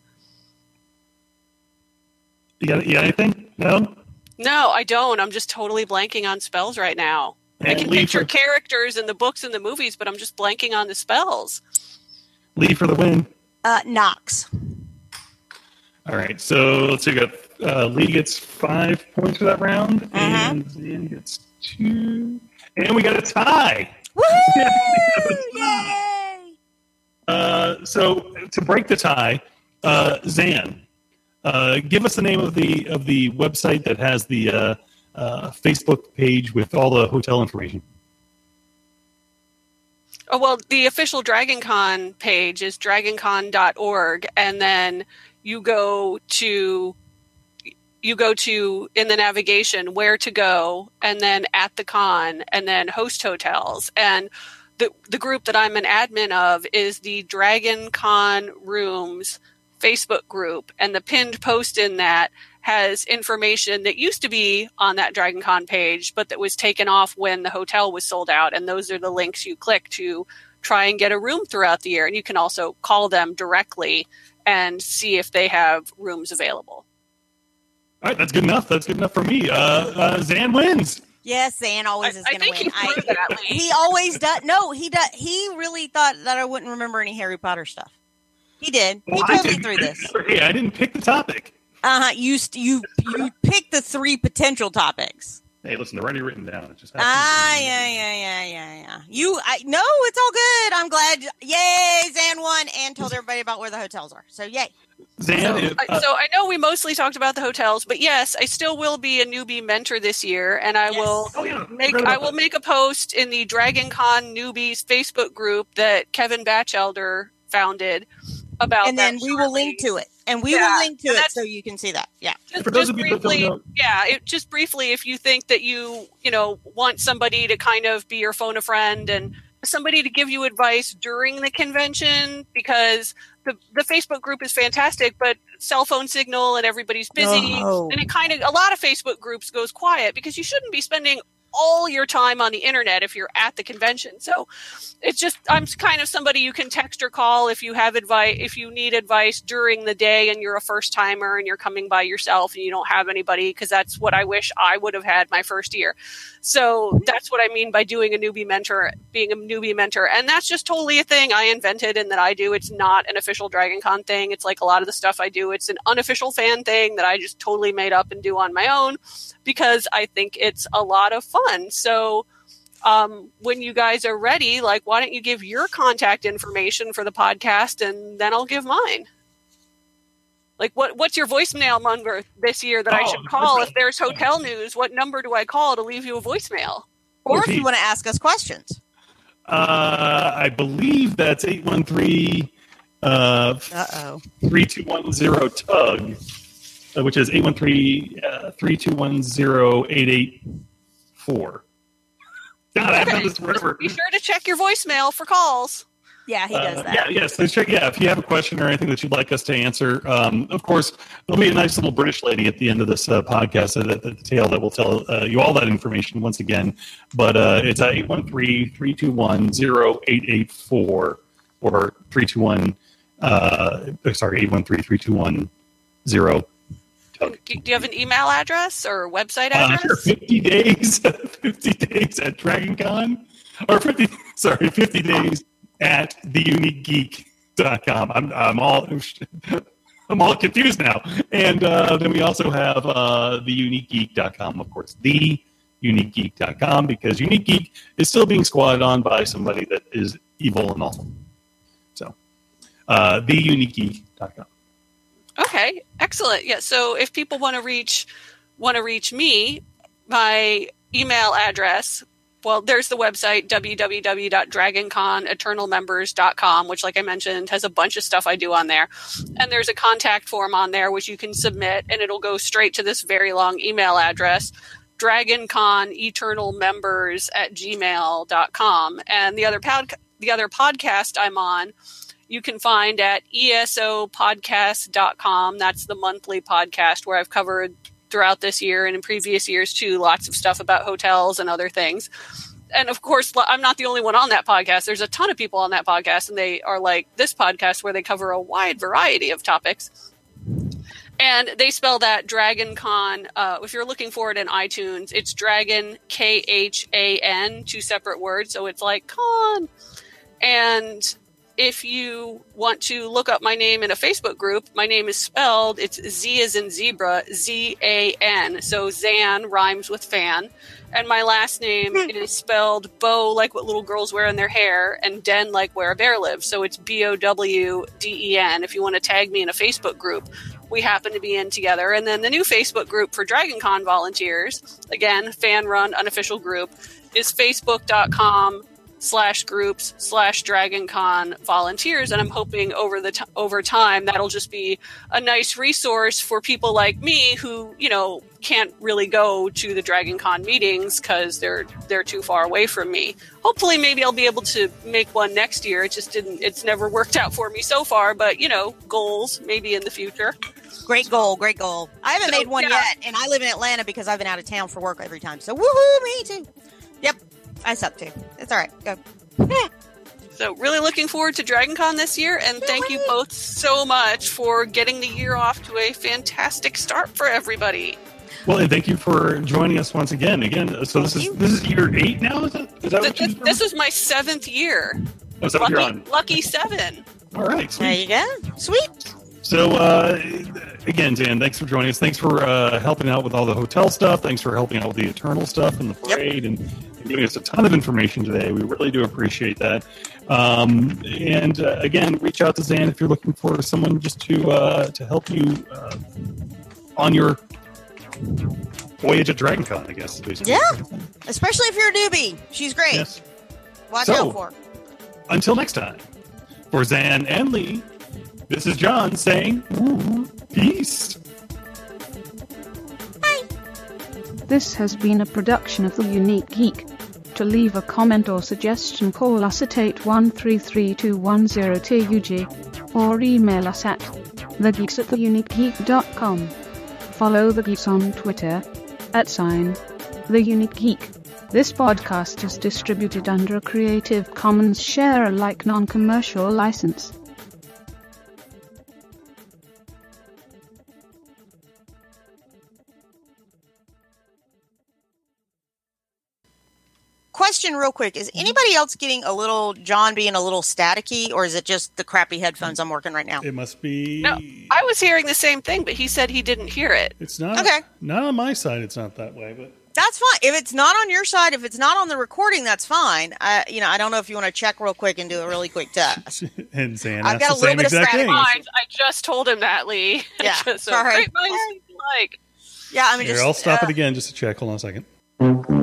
You got, you got anything? No? No, I don't. I'm just totally blanking on spells right now. I And can Lee picture for, characters in the books and the movies, but I'm just blanking on the spells. Lee for the win. Uh, Knox. All right, so let's see. We got uh, Lee gets five points for that round, and Zan gets two, and we got a tie. Woohoo! Yay! Uh, so to break the tie, uh, Zan, uh, give us the name of the of the website that has the uh, uh, Facebook page with all the hotel information. Oh, well, the official DragonCon page is dragon con dot org, and then you go to you go to, in the navigation, where to go, and then at the con, and then host hotels. And the the group that I'm an admin of is the Dragon Con Rooms Facebook group, and the pinned post in that has information that used to be on that Dragon Con page, but that was taken off when the hotel was sold out. And those are the links you click to try and get a room throughout the year. And you can also call them directly and see if they have rooms available. All right, that's good enough. That's good enough for me. Uh, uh, Zan wins. Yes, Zan always I- is I going to think win. he threw that, Lee. he always does. No, he does. He really thought that I wouldn't remember any Harry Potter stuff. He did. He Well, I totally didn't- threw this. Hey, I didn't pick the topic. Uh huh. You st- you you picked the three potential topics. Hey, listen, they're already written down. It just happens Ah, to be- yeah, yeah, yeah, yeah, yeah. You, I no, it's all good. I'm glad. Yay, Zan won and told everybody about where the hotels are. So yay. Zan, if, I- uh, so I know we mostly talked about the hotels, but yes, I still will be a newbie mentor this year, and I Yes. will oh, yeah, make forgot about I will that. make a post in the Dragon Con Newbies Facebook group that Kevin Batchelder founded about And that then we will shortly. link to it, and we Yeah, will link to and it that's- so you can see that. Yeah. Just, For those just of you that don't briefly, know- yeah, it, just briefly, if you think that you, you know, want somebody to kind of be your phone a friend and somebody to give you advice during the convention, because the the Facebook group is fantastic, but cell phone signal and everybody's busy, Oh. and it kind of a lot of Facebook groups goes quiet because you shouldn't be spending all your time on the internet if you're at the convention. So it's just, I'm kind of somebody you can text or call if you have advice, if you need advice during the day and you're a first timer and you're coming by yourself and you don't have anybody, because that's what I wish I would have had my first year. So that's what I mean by doing a newbie mentor, being a newbie mentor. And that's just totally a thing I invented and that I do. It's not an official Dragon Con thing. It's like a lot of the stuff I do. It's an unofficial fan thing that I just totally made up and do on my own because I think it's a lot of fun. So um, when you guys are ready, like, why don't you give your contact information for the podcast and then I'll give mine. Like, what what's your voicemail number this year that I Oh, should call okay. if there's hotel news? What number do I call to leave you a voicemail? Or if Okay. you want to ask us questions. Uh, I believe that's eight one three, uh, Uh oh. three two one zero tug, uh, which is eight one three, three two one zero, eight eight four. God, I've done this forever. Be sure to check your voicemail for calls. Yeah, he does Uh, that. yeah, yes. So check, yeah, if you have a question or anything that you'd like us to answer, um, of course, there'll be a nice little British lady at the end of this uh, podcast at, at the tail that will tell uh, you all that information once again. But uh, it's eight one three, three two one, zero eight eight four or three two one, uh, sorry, eight one three, three two one, zero. Do you have an email address or website Uh, address? sure, fifty days, fifty days at Dragon Con, or fifty, sorry, fifty days at the unique geek dot com. I'm, I'm all, I'm all confused now. And uh, then we also have uh, the unique geek dot com, of course, the unique geek dot com, because Unique Geek is still being squatted on by somebody that is evil and awful. So, uh, the unique geek dot com. Okay, excellent. Yeah, so if people want to reach want to reach me, my email address, well, there's the website w w w dot dragon con eternal members dot com, which, like I mentioned, has a bunch of stuff I do on there. And there's a contact form on there which you can submit, and it'll go straight to this very long email address, dragonconeternalmembers at gmail dot com. And the other pod, the other podcast I'm on, you can find at E S O podcast dot com. That's the monthly podcast where I've covered throughout this year and in previous years too, lots of stuff about hotels and other things. And of course, I'm not the only one on that podcast. There's a ton of people on that podcast, and they are like this podcast where they cover a wide variety of topics. And they spell that Dragon Con. Uh, if you're looking for it in iTunes, it's Dragon, K H A N, two separate words. So it's like con. And if you want to look up my name in a Facebook group, my name is spelled, it's Z as in zebra, Z A N. So Zan rhymes with fan. And my last name is spelled bow, like what little girls wear in their hair, and den, like where a bear lives. So it's B O W D E N. If you want to tag me in a Facebook group, we happen to be in together. And then the new Facebook group for Dragon Con volunteers, again, fan-run, unofficial group, is facebook dot com slash groups slash DragonCon volunteers, and I'm hoping over the t- over time that'll just be a nice resource for people like me who, you know, can't really go to the DragonCon meetings because they're they're too far away from me. Hopefully, maybe I'll be able to make one next year. It just didn't. It's never worked out for me so far, but you know, goals maybe in the future. Great goal, great goal. I haven't So, made one yeah. yet, and I live in Atlanta because I've been out of town for work every time. So woohoo, me too. Yep, I suck too. It's all right. Go. So really looking forward to DragonCon this year, and thank you both so much for getting the year off to a fantastic start for everybody. Well, and thank you for joining us once again. Again, so this is you. this is year eight now. Is that, is that what Th- you th- this is my seventh year. Oh, so Lucky, you're on. lucky seven. All right, sweet. There you go. Sweet. So, uh, again, Dan, thanks for joining us. Thanks for uh, helping out with all the hotel stuff. Thanks for helping out with the Eternal stuff and the parade and, and giving us a ton of information today. We really do appreciate that. Um, and, uh, again, reach out to Zan if you're looking for someone just to uh, to help you uh, on your voyage at DragonCon, I guess. Basically. Yeah, especially if you're a newbie. She's great. Yes. Watch So- out for her. Until next time, for Zan and Lee, this is John saying, ooh, peace. This has been a production of The Unique Geek. To leave a comment or suggestion, call us at eight one three three two one zero T U G or email us at thegeeks at theuniquegeek dot com. Follow The Geeks on Twitter at sign The Unique Geek. This podcast is distributed under a Creative Commons Share-alike non-commercial license. Question real quick. Is anybody else getting a little, John being a little staticky, or is it just the crappy headphones I'm working right now? It must be. No, I was hearing the same thing, but he said he didn't hear it. It's not. Okay. Not on my side. It's not that way, but. That's fine. If it's not on your side, if it's not on the recording, that's fine. I, you know, I don't know if you want to check real quick and do a really quick test. And Zan I've asked got the a little same bit of exact static thing. Fine, I just told him that, Lee. Yeah, so sorry. great minds think alike. Yeah, I mean, Here, just I'll stop uh, it again just to check. Hold on a second.